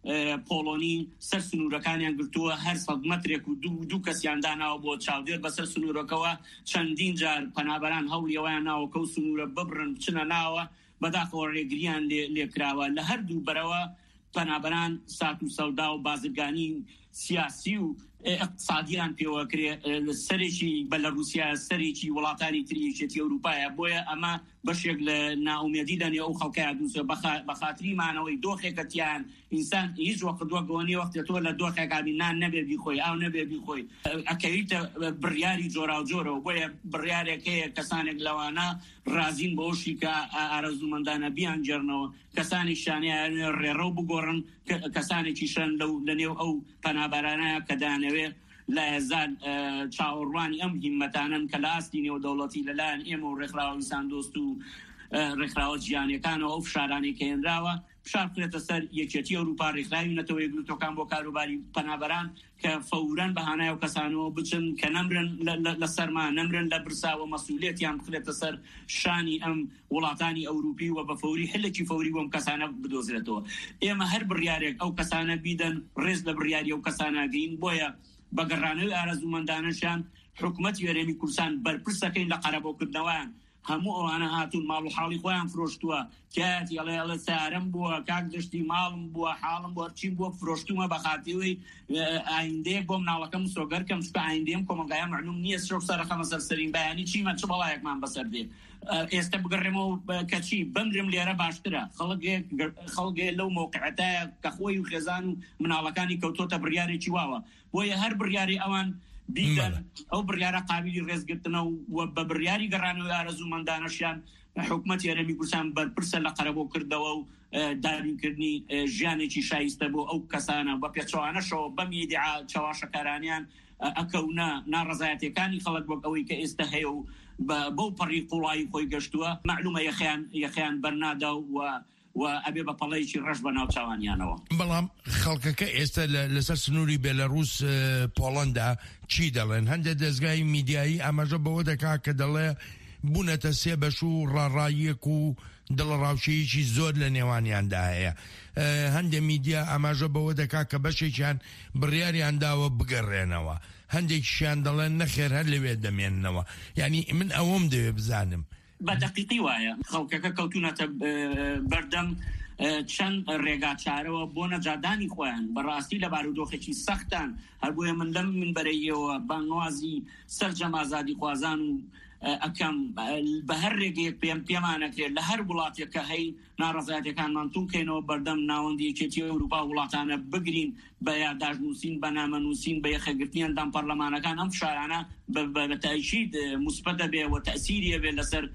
پۆڵۆنی سەر سنوورەکانیان گرتووە هەر 100 مەترێک و دوو کەسیان داناوە بۆ چاودێر بەسەر سنوورەکەوە چەندین جار پەنابەران هەوڵیەوەیان ناوە کە و سنوورە ببرن بچنە ناوە بەداخەوە ڕێگریان لێکراوە لە هەردوو بەرەوە پەنابەران سات و سەودا و بازرگانی سیاسی و اقتصادیان پێوەکرێ سەرێکی بەلەڕوسیا سەرێکی وڵاتانی تریەکێتی ئەوروپایە بۆیە ئەمە بەشێک لە ناومێدی لەنێ ئەو خەڵکەیە دووسە بە خاتریمانەوەی دۆخێکەتیان ئینسان هیچ وەقت دووەگەوەنی وەختێ تۆ لە دۆخێکانی نان نەبێ بیخۆی ئاو نەبێ بیخۆی ئەکەویتە بڕیاری جۆرا و جۆرەوە بۆیە بڕیارێک هەیە کەسانێک لەوانە رازین بۆشی کە ئارەزومەندانە بیان جێرنەوە کەسانی شانیان ڕێڕە و بگۆڕن کەسانێکی شەن لە نێو ئەو پەنابەرانەیە کە دانەوێ لا يزال چاوەڕوانی ئەم هیممەتانن کە لە ئاستی نێودەوڵەتی لەلایەن ئێمە و ڕێکخراوە ئینسان دۆست و ڕێکخراوە جیهانیەکانەوە ئەو فشارانێک کە هێنراوە فشار بکرێتە سەر یەکێتی ئەوروپا ڕێکخراوی نەتەوە یەکگرتوەکان بۆ کاروباری پەنابەران کە فەورەن بەهانایە و کەسانەوە بچن کە نەمرن لە سەرما نەمرن لە برساوە مەسئولیەتیان بخرێتە سەر شانی ئەم وڵاتانی ئەوروپی و بە فەوری هەلێکی فەوری بۆم کەسانە بدۆزرێتەوە ئێمە هەر بڕیارێک ئەو کەسانە بیدەن ڕێز لە بڕیاری ئەو کەسانە گەین بۆیە بەگەڕانەوەی ئارەزومەندانەشان حکومەتی هەرێمی کوردستان بەرپرسەکەین لە قەرەبۆکردنەوەیان هەموو ئەوانە هاتوون ماڵ و حاڵی خۆیان فرۆشتووە کاتی ئەڵێ سارم بووە کاک دەشتی ماڵم بووە حاڵم بۆ هەرچیم بۆ فرۆشتومە بە خاتیەوەی ئایندەیەک بۆم ناڵەکەم سۆگەرکەم چکە ئایندەیەم کۆمەلگایە معلوم نییە شەو سەرەخەمە سەرسەرین بەیانی چیمە چ بەڵایەکمان بەسەر دێ ئێستا بگەڕێمەوە کەچی بمرم لێرە باشترە خەڵگێ لەو موقعەتایە کە خۆی و خێزان و مناڵەکانی کەوتۆتە بڕیارێکی واوە بۆیە هەر بڕیاری ئەوان بیدەن ئەو بڕیارە قابلی ڕێزگرتنە و بە بڕیاری گەڕانەوەی ئارەزومەندانەشیان حکومەتی هەرێمی کوردستان بەرپرسە لە قەرەبۆ کردەوە و دابینکردنی ژیانێکی شایستە بۆ ئەو کەسانە بە پێچەوانەشەوە بەم ئیدعا چاواشەکارانیان ئەکەونە ناڕەزایەتەکانی خەڵک وەک ئەوەی کە ئێستا هەیە و بەو پەڕی قوڵایی خۆی گەشتووە معلومە یەخیان بەرنادا و ئەبێ بە پەڵەیەکی ڕەش بە ناو چاوانیانەوە. بەڵام خەڵکەکە ئێستا لەسەر سنووری بێلەڕوس پۆڵەندا چی دەڵێن؟ هەندێک دەستگای میدیایی ئاماژە بەوە دەکا کە دەڵێ بوونەتە سێ بەش و ڕاڕاییەک و دڵڕاوشەیەکی زۆر لە نێوانیاندا هەیە. هەندێک میدیا ئاماژە بەوە دەکا کە بەشێکیان بڕیاریان داوە بگەڕێنەوە، هەندێکیان دەڵێن نەخێر هەر لەوێ دەمێننەوە. یعنی من ئەوەم دەوێ بزانم بە دەقیقی وایە خەڵکەکە کەوتونەتە بەردەم چەند ڕێگا چارەوە بۆ نەجادانی خۆیان بەڕاستی لە بارودۆخێکی سەختان هەر بۆیە من لەم منبەرەیەوە بانوازی سەرجەم ئازادی خوازان و ئەکەم بە هەر ڕێگەیەک پێمانەکرێت لە هەر وڵاتێکە هەی ناڕەزایەتەکانمان تووکەینەوە بەردەم ناوەندیەکێتی ئەوروپا وڵاتانە بگرین بە یادداشتنووسین بە نامەنووسین بە یەخەگرتنیاندان پەرلەمانەکان ئەم شارانە بە تایشید موسبەت دەبێ و تەسیریە بێ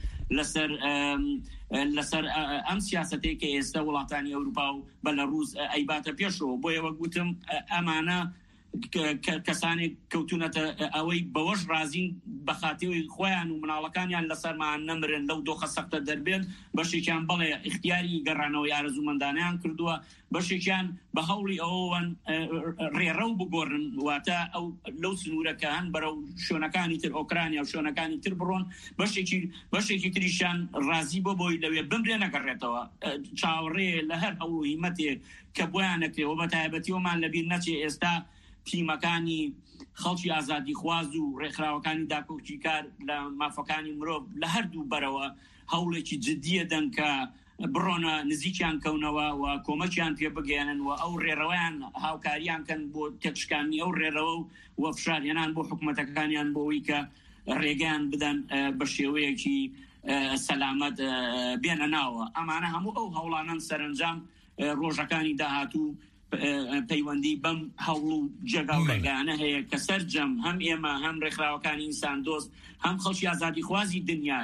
لەسەر ئەم سیاسەتەی کە ئێستا وڵاتانی ئەوروپا و بەلەڕوس ئەیباتە پێشەوە. بۆ ئێوە گوتم ئەمانە کەسانێک کەوتونەتە ئەوەی بەوەش رازین بەخاتیەوەی خۆیان و مناڵەکانیان لەسەرمان نەمرن لەو دۆخە سەختە دەربێن، بەشێکیان بەڵێ اختیاری گەڕانەوەی ئارەزومەندانیان کردووە، بەشێکیان بە هەوڵی ئەوەن ڕێڕەو بگۆڕن واتە ئەو لەو سنوورەکە هەن بەرەو شوێنەکانی تر ئۆکرانیا و شوێنەکانی تر بڕۆن، بەشێکی تریشیان رازی بۆی لەوێ بمرێ نەگەڕێتەوە چاوەڕێ لە هەر ئەو هیمەتێ کە بۆیان نەکرێەوە بە تایبەتیەوەمان لەبیر نەچێ ئێستا تیمەکانی خەڵکی ئازادی خواز و ڕێکخراوەکانی داکۆکی کار لە مافەکانی مرۆڤ لە هەردوو بەرەوە هەوڵێکی جدیە دەن کە بڕۆنە نزیکیان کەونەوە و کۆمەکیان پێ بگەێنن و ئەو ڕێڕەوەیان هاوکاریان کەن بۆ تێکشکانی ئەو ڕێڕەوە و فشارێنان بۆ حکوومەتەکانیان بۆەوەی کە ڕێگەیان بدەن بە شێوەیەکی سەلامەت بێنە ناوە. ئەمانە هەموو ئەو هەوڵانان سەرنجام ڕۆژەکانی داهاتوو پەیوەندی بەم هەوڵ و جێگا و ڕێگانە هەیە کە سەرجەم هەم ئێمە هەم ڕێکخراوەکانی ئینسان دۆست هەم خەڵکی ئازادی خوازی دنیا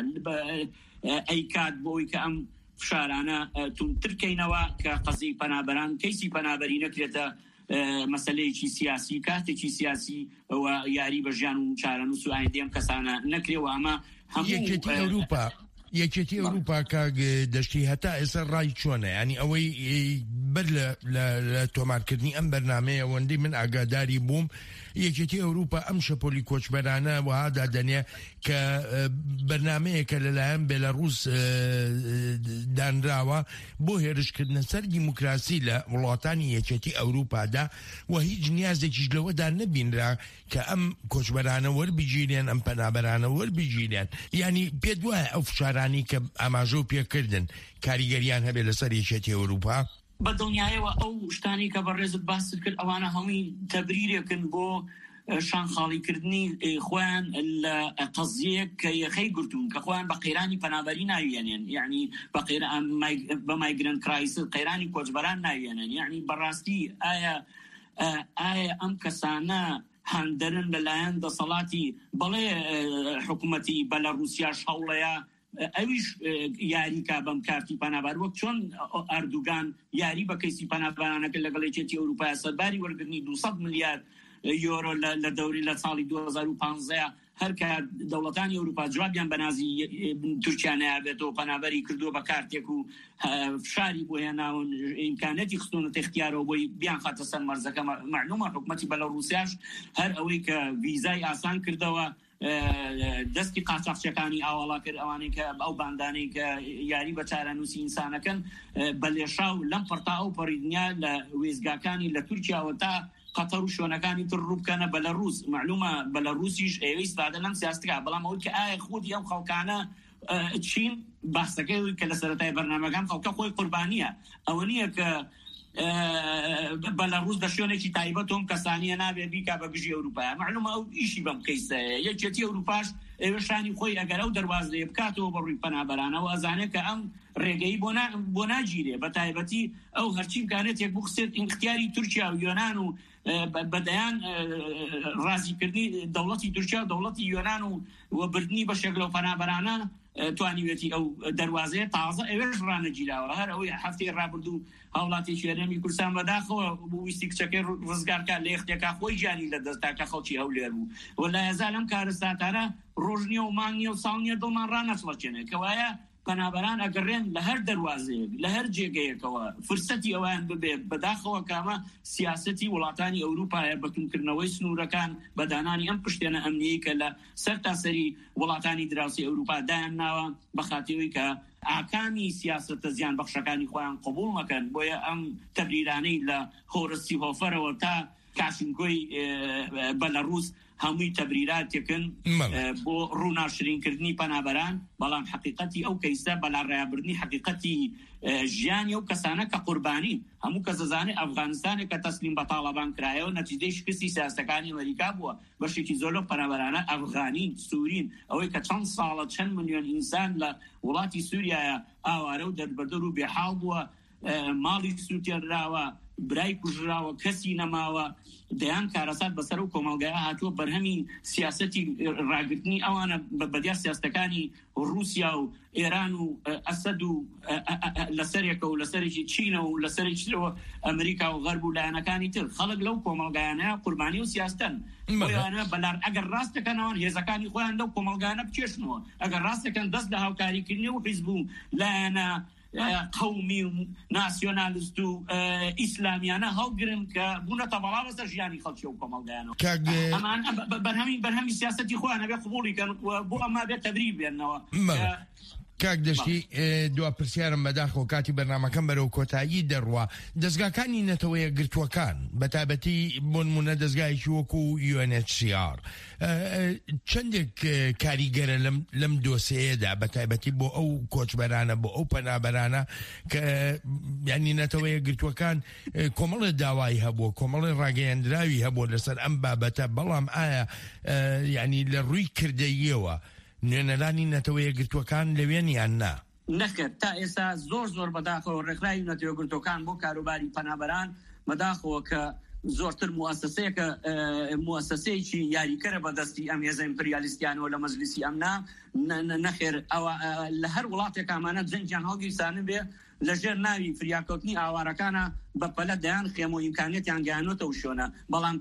ئەیکات بۆی کە ئەم فشارانە تونترکەینەوە کە قەزی پەنابەران کەیسی پەنابەری نەکرێتە مەسەلەیەکی سیاسی کاتێکی سیاسی و یاری بە ژیان و چارەنووس و ئایندەی ئەم کەسانە نەکرێەوە. ئەمە هەموو یەکێتی ئەوروپا کە دەشتی هەتا ئێستا ڕای چۆنە؟ ینی ئەوەی بەر لە تۆمارکردنی ئەم بەرنامەیە ئەوەندەی من ئاگاداری بووم یەکێتی ئەوروپا ئەم شەپۆلی کۆچبەرانە وهادا دەنێ کە بەرنامەیەکە لەلایەن بێلەڕوس دانراوە بۆ هێرشکردنە سەر دیموکراسی لە وڵاتانی یەکێتی ئەوروپادا و هیچ نیازێکیش لەوەدا نەبینرا کە ئەم کۆچبەرانە وەربگیرێن ئەم پەنابەرانە وەربگیرێن. ینی پێت وایە ئەو فشارانی کە ئاماژە و پێکردن کاریگەریان هەبێت لەسەر یەکێتی ئەوروپا؟ بە دڵنیایەوە ئەو شتانی کە بەڕێزت باست کرد ئەوانە هەمووی تەبریرێکن بۆ شانخاڵیکردنی خۆیان لە قەزیەک کە یەخەی گرتوون کە خۆیان بە قەیرانی پەنابەری ناوێنێن، یعنی بە مایگرنت کرایسس قەیرانی کۆچبەران ناوێنن. یعنی بەڕاستی ئایا ئەم کەسانە هەندەرن لەلایەن دەسەڵاتی بەڵێ حکوومەتی بەلەڕوسیاش هەوڵەیە ئەویش یاریکا بەم کارتی پەنابەر وەک چۆن ئەردوگان یاری بە کەیسی پەنابەرانەکە لەگەڵ یەکێتی ئەوروپا سەرباری وەرگرتنی 200 میلیارد یۆرۆ لە دەوری لە ساڵی 2015 هەر کە دەوڵەتانی ئەوروپا جوابیان بە نازی تورکیا نایابێتەوە پەنابەری کردووە بە کارتێک و فشاری بۆ هێناون ئیمکانەتی خستونەتە اختیارەوە بۆی بیان خاتە سەر مەرزەکە. معلومە حکوومەتی بەلەڕوسیاش هەر ئەوەی کە ڤیزای ئاسان کردەوە دەستی قاچاقچیەکانی ئاواڵا کرد ئەوانەی کە ئەو باندانەی کە یاری بە چارەنووسی ئینسانەکەن بە لێشاو لەم پڕتا ئەو پەڕیدنیا لە وێزگاکانی لە تورکیاوە تا قەتەر و شوێنەکانی تر ڕووبکەنە بەلەڕوس. معلومە بەلەڕوسیش ئێوەی استفادە لەم سیاستەکە، بەڵام ئەوەی کە ئایا خودی ئەم خەڵکانە چین باسەکەی کە لە سەرەتای بەرنامەکان خەڵکە خۆی قوربانیە. ئەوە نییە کە بەلەڕوس بە شوێنێکی تایبەت تۆم کەسانیە نابێت بیکا بە گژی ئەوروپا. معلومە ئەو ئیشی بەم کەیسەیە. یەکێتی ئەوروپاش ئێوەشانی خۆی ئەگەر ئەو دەواازەیە بکاتەوە بە ڕووی پەنابەرانەوە ئەزانێت کە ئەم ڕێگەی بۆ ناگیرێ بە تایبەتی ئەو هەرچی امکانێتێک بخسێت اختیاری تورکیا و یۆنان و بەدەیان ڕازیکردنی دەوڵەتی تورکیا و دەوڵەتی یۆنان و بردننی بەشێک لەو پەنابەرانە توانیوێتی ئەو دەواازەیە تازە ئەوێش ڕانەگیراوە هەر ئەوەی هەفتەی ڕابردوو هاوڵاتی هەرێمی کوردستان بەداخەوە ویستی کچەکەی ڕزگارکە لە یەختێکا خۆی گیانی لە دەستاکە خەڵکی هەولێر بوو وەلای هەزا لەم کارەساتانە ڕۆژنیە و مانگیە و ساڵنیە دڵمان ڕانەچڵەچێنێ کەوایە پەنابەران ئەگەڕێن لە هەر دەواازەیەک لە هەر جێگەیەکەوە فرسەتی ئەویان ببێت بەداخەوە کامە سیاسەتی وڵاتانی ئەوروپایە بەتونکردنەوەی سنوورەکان بەدانانی ئەم پشتێنە ئەمنیەی کە لە سەر تاسەری وڵاتانی دراوسی ئەوروپا دایان ناوە بەخاتیەوەی کە ئاکامی سیاسەتە زیان بەخشەکانی خۆیان قبول مەکەن بۆیە ئەم تەبریرانەی لە هۆرستی هۆفەرەوە تا کاشنگۆی بەلەڕوس هەمووی تەبریراتێکن بۆ ڕووناشرینکردنی پەنابەران بەڵام حقیقەتی ئەو کەیسە بەلا ڕێیابردنی حقیقەتی ژیانی ئەو کەسانە کە قوربانی هەموو کەس دەزانێت ئەفغانستانێک کە تەسلیم بە تاڵەبان کرایەوە نەتیجەی شکستی سیاسەکانی ئەمریکا بووە بەشێکی زۆر لەو پەنابەرانە ئەفغانین سوورین ئەوەی کە چەند ساڵە چەند ملیۆن ئینسان لە وڵاتی سووریایە ئاوارە و دەربەدەر و بێحاڵ بووە ماڵی سووتێنراوە برای کوژراوە کەسی نەماوە دەیان کارەسات بەسەر و کۆمەڵگەیە هاتووە بەرهەمی سیاسەتی ڕاگرتنی ئەوانە بەدیا سیاستەکانی رووسیا و ئێران و ئەسەد و لەسەرێکە و لەسەرێکی چینە و لەسەرێکترەوە ئەمریکا و غەرب و لایەنەکانی تر خەڵک لەو کۆمەڵگایانەیە قوربانی و سیاستەن بۆیانە بەلار ئەگەر ڕاستەکەنەوە هێزەکانی خۆیان لەو کۆمەڵگایانە بچێشنەوە ئەگەر ڕاستەکەن دەست لە هاوکاریکردنی و حیزب و لایەنە قومی و ناسیۆنالیست و ئیسلامیانە هەڵگرن کە بوونەتە بەڵا بەسەر ژیانی خەڵکی و کۆمەڵگایانەوە ئەمان بەرهەمی سیاسەتی خۆیان بێ قبوڵی کەن بۆ ئەما بێت تەبریب بێنەوە کاک دەشتی دوا پرسیارم بەداخەوە کاتی بەرنامەکەم بەرەو کۆتایی دەڕوا دەستگاکانی نەتەوەیە گرتووەکان بەتابەتی بۆ نمونە دەستگایکی وەکو UNHCR چەندێک کاریگەرە لەم دۆسەیەدا بەتایبەتی بۆ ئەو کۆچبەرانە بۆ ئەو پەنابەرانە کە ینی نەتەوەیە گرتووەکان کۆمەڵی داوای هەبووە کۆمەڵی ڕاگەیاندراوی هەبووە لەسەر ئەم بابەتە بەڵام ئایا ینی لە ڕووی کردەیەوە نوێنەرانی نەتەوەیە گرتووەکان لەوێنیان نا نەکرد تا ئێستا زۆر بەداخەوە ڕێکخراوی نەتەوەیە گرتووەکان بۆ کاروباری پەنابەران بەداخەوە کە زۆرتر موەسسەسەیەکی یاریکەرە بەدەستی ئەم هێزە ئیمپریالیستیانەوە لە مەجلیسی ئەمنا نەخێر ئەوە لە هەر وڵاتێک ئامانە جەنگیان هەڵگیرسانە بێ لەژێر ناوی فریاکەوتنی ئاوارەکانە بەپەلە دەیان خێم و ئیمکانێتیان گەیانۆتەوە شۆنە بەڵام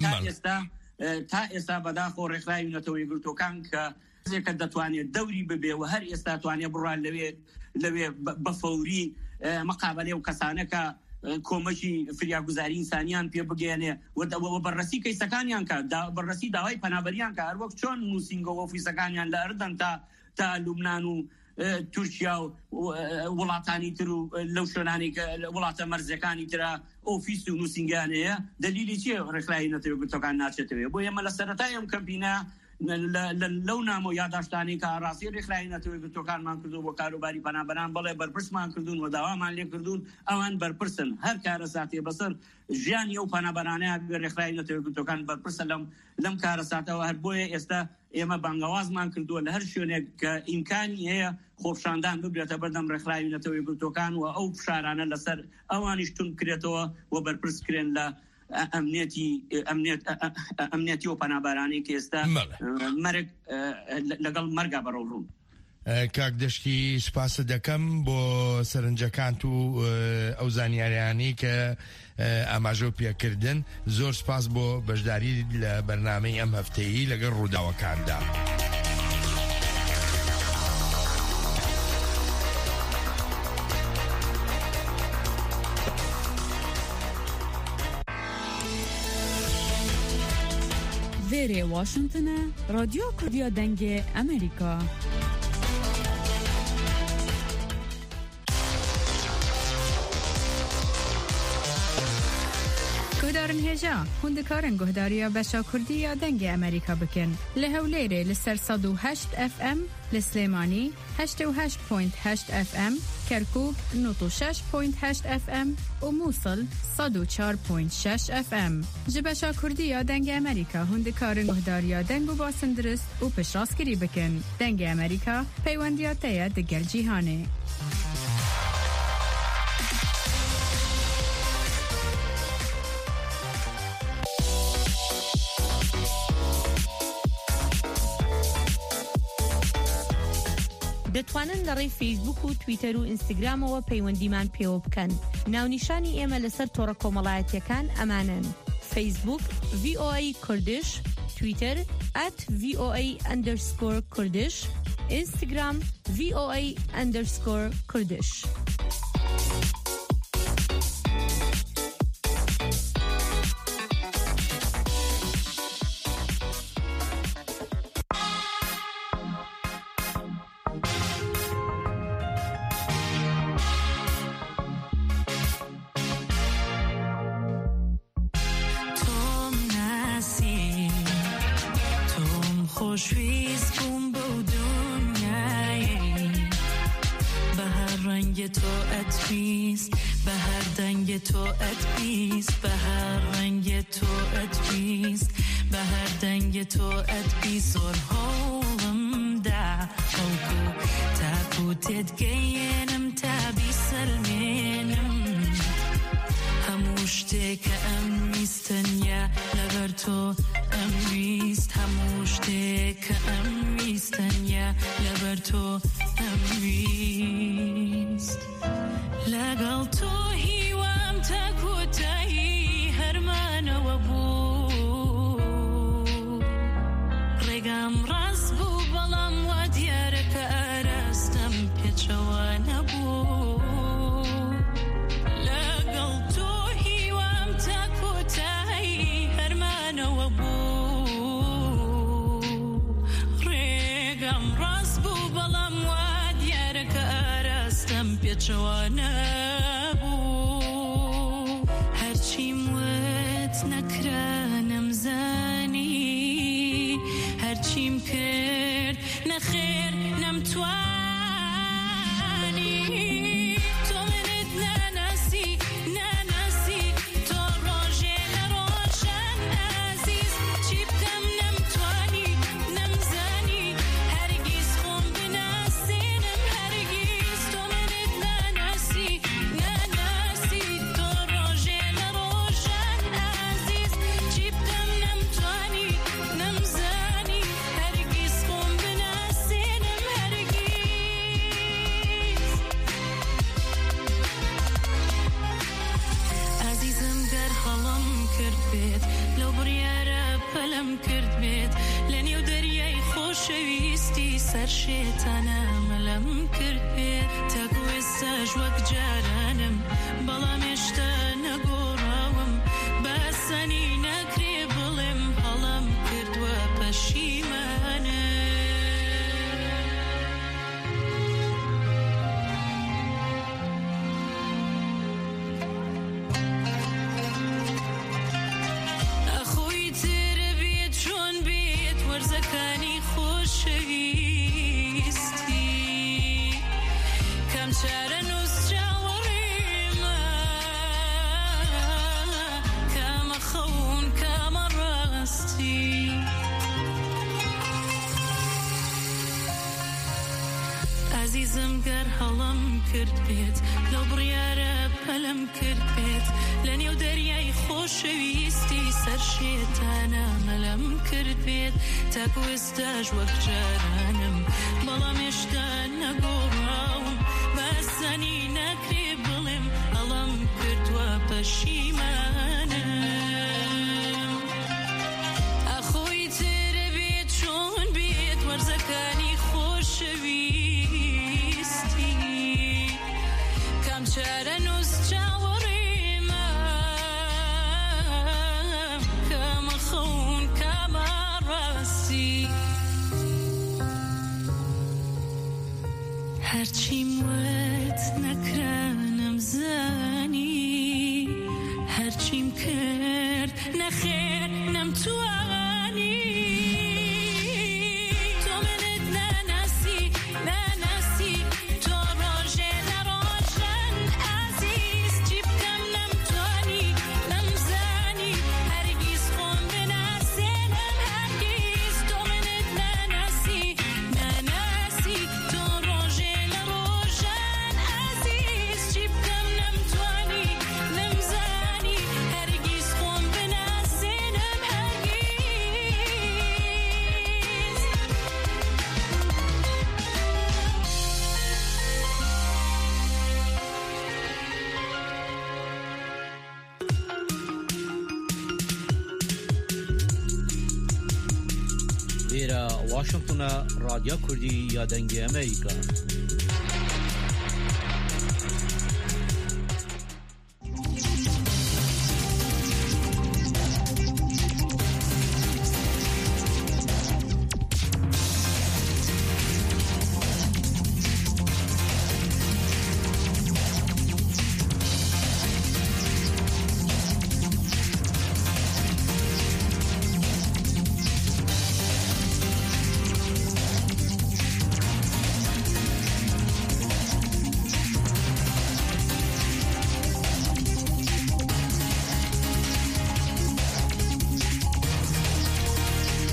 تا ئێستا بەداخەوە ڕێکخراوی نەتەوەیە گرتووەکان کە کە دەتوانێت دەوری ببێ و هەر ئێستا توانێت بڕوان لەوێ بەفەوری مەقابلێ و کەسانەکە کۆمەکی فریاگوزاری ئینسانیان پێ بگەێنێ و بەڕەسی کەیسەکانیان کە بەڕەسی داوای پەنابەریان کە هەروەک چۆن نووسینگە ئۆفیسەکانیان لە ئەردەن تا لوبنان و تورکیا و وڵاتانی تر و لەو شوێنانی کە وڵاتە مەرزەکانی ترە ئۆفیس و نووسینگیانەیە دلیلی چیە ڕێکخراوی نەتەوەیە گرتووەکان ناچێتەوە بۆ ئێمە لە سەرەتای ئەم کەمپینە لەو نامۆ یادداشتانی کە ڕاستی ڕێکخراوی نەتەوەیە گرتووەکانمان کردو بۆ کاروباری پەنابەران بەڵێ بەرپرسمان کردوون و داوامان لێ کردوون ئەوان بەرپرسن هەر کارەساتێ بەسەر ژیانی ئەو پەنابەرانەیە ڕێکخراوی نەتەوەیە گرتووەکان بەرپرسە لەم کارەساتەوە هەر بۆیە ئێستا ئێمە بانگەوازمان کردووە لە هەر شوێنێک کە ئیمکانی هەیە خۆپشاندان ببرێتە بەردەم ڕێکخراوی نەتەوەیە گرتووەکان و ئەو فشارانە لەسەر ئەوانیش تون بکرێتەوە و بەرپرس کرێن لە ئەمنیەتی و پەنابەرانی کە ئێستا مەرگ لەگەڵ مەرگا بەڕۆڕوون کاک دەشتی سپاسە دەکەم بۆ سەرنجەکان و ئەو زانیاریانی کە ئاماژە پێکردن زۆر سپاس بۆ بەشداری لە بەرنامەی ئەم هەفتەیی لەگەڵ ڕووداوەکاندا. وێرێ واشنگتنە رادیۆ کوردیا دەنگێ ئەمریکا. گۆدارن هێژا هوندەکارن گۆداریە بەشا کوردی یا دەنگی ئەمریکا بکەن لە هەولێرێ لەسەر 108 FM لە سلێمانی 88.8 FM کەرکوک 96.8 FM و مووسڵ 104.6 FM ji beşa Kurdî ya dengê Amerîka hûndikarin guhdariya deng û basindiriст û piştrast bikin. Dengê Amerîka peywendiya te ye di gel cîhanê. دەتوانن لە ڕێی فیسبوک و تویتەر و ئینستاگرامەوە پەیوەندیمان پێوە بکەن. ناونیشانی ئێمە لەسەر تۆڕە کۆمەڵایەتیەکان ئەمانن: فیسبوک VOA کوردش، تویتر @VOA_Kurdish، ئینستاگرام VOA_Kurdish. خوشویست بوم بو دنیای به هر رنگ تو اتبیست، به هر دنگ تو اتبیست، به هر رنگ تو اتبیست، به هر دنگ تو اتبیست. سرهولم دا خوکو تاکو تدگینم تابی سلمینم هموشته که امیستنیا لبر تو امویست، هموشته که امیستنیا لبر تو امویست. لگل تو هیوام تاکو تایی هرمانه و بو رگم راست بو بلام و دیاره که ارستم پیچوانه بو. جوانا بو هرچی موت نکرانم زانی، هرچیم کرد نخیر نمتوانی. تو منت نناسی نناسی تو روژه لروشن عزیز، چی بکم نمتوانی نمزانی هرگیز خون بناسینم هرگیز. تو شیطانم لم کرد بید تاکو استاج وک جارانم بلامشتا نگوراوم باسانی نکری بلیم حالم کرد و پشیمانم. اخوی تر بید چون بید ورزکانی خوشوی عزیزم گر حالم کرد بید لو بریاره پلم کرد بید لنیو دریای خوشویستی سر شیطانم لم کرد بید تاکو استاج وک جارانم بلامشتا نگوراوم باسانی نکری بلیم علم کرد و پشیمانم. اخوی تر بید چون بید ورزکانی خوشوی هرچی موت نکرانم زانی، هرچیم کرد نخیر نمتوانی. تو منت نناسی نناسی تو روژه لروشن عزیز، چی بکم نمتوانی نمزانی هرگیز خون بناسینم هرگیز. تو منت نناسی نناسی تو روژه لروشن عزیز، چی بکم نمتوانی ليرة واشنطن راديو كردي يا دنجي أمريكا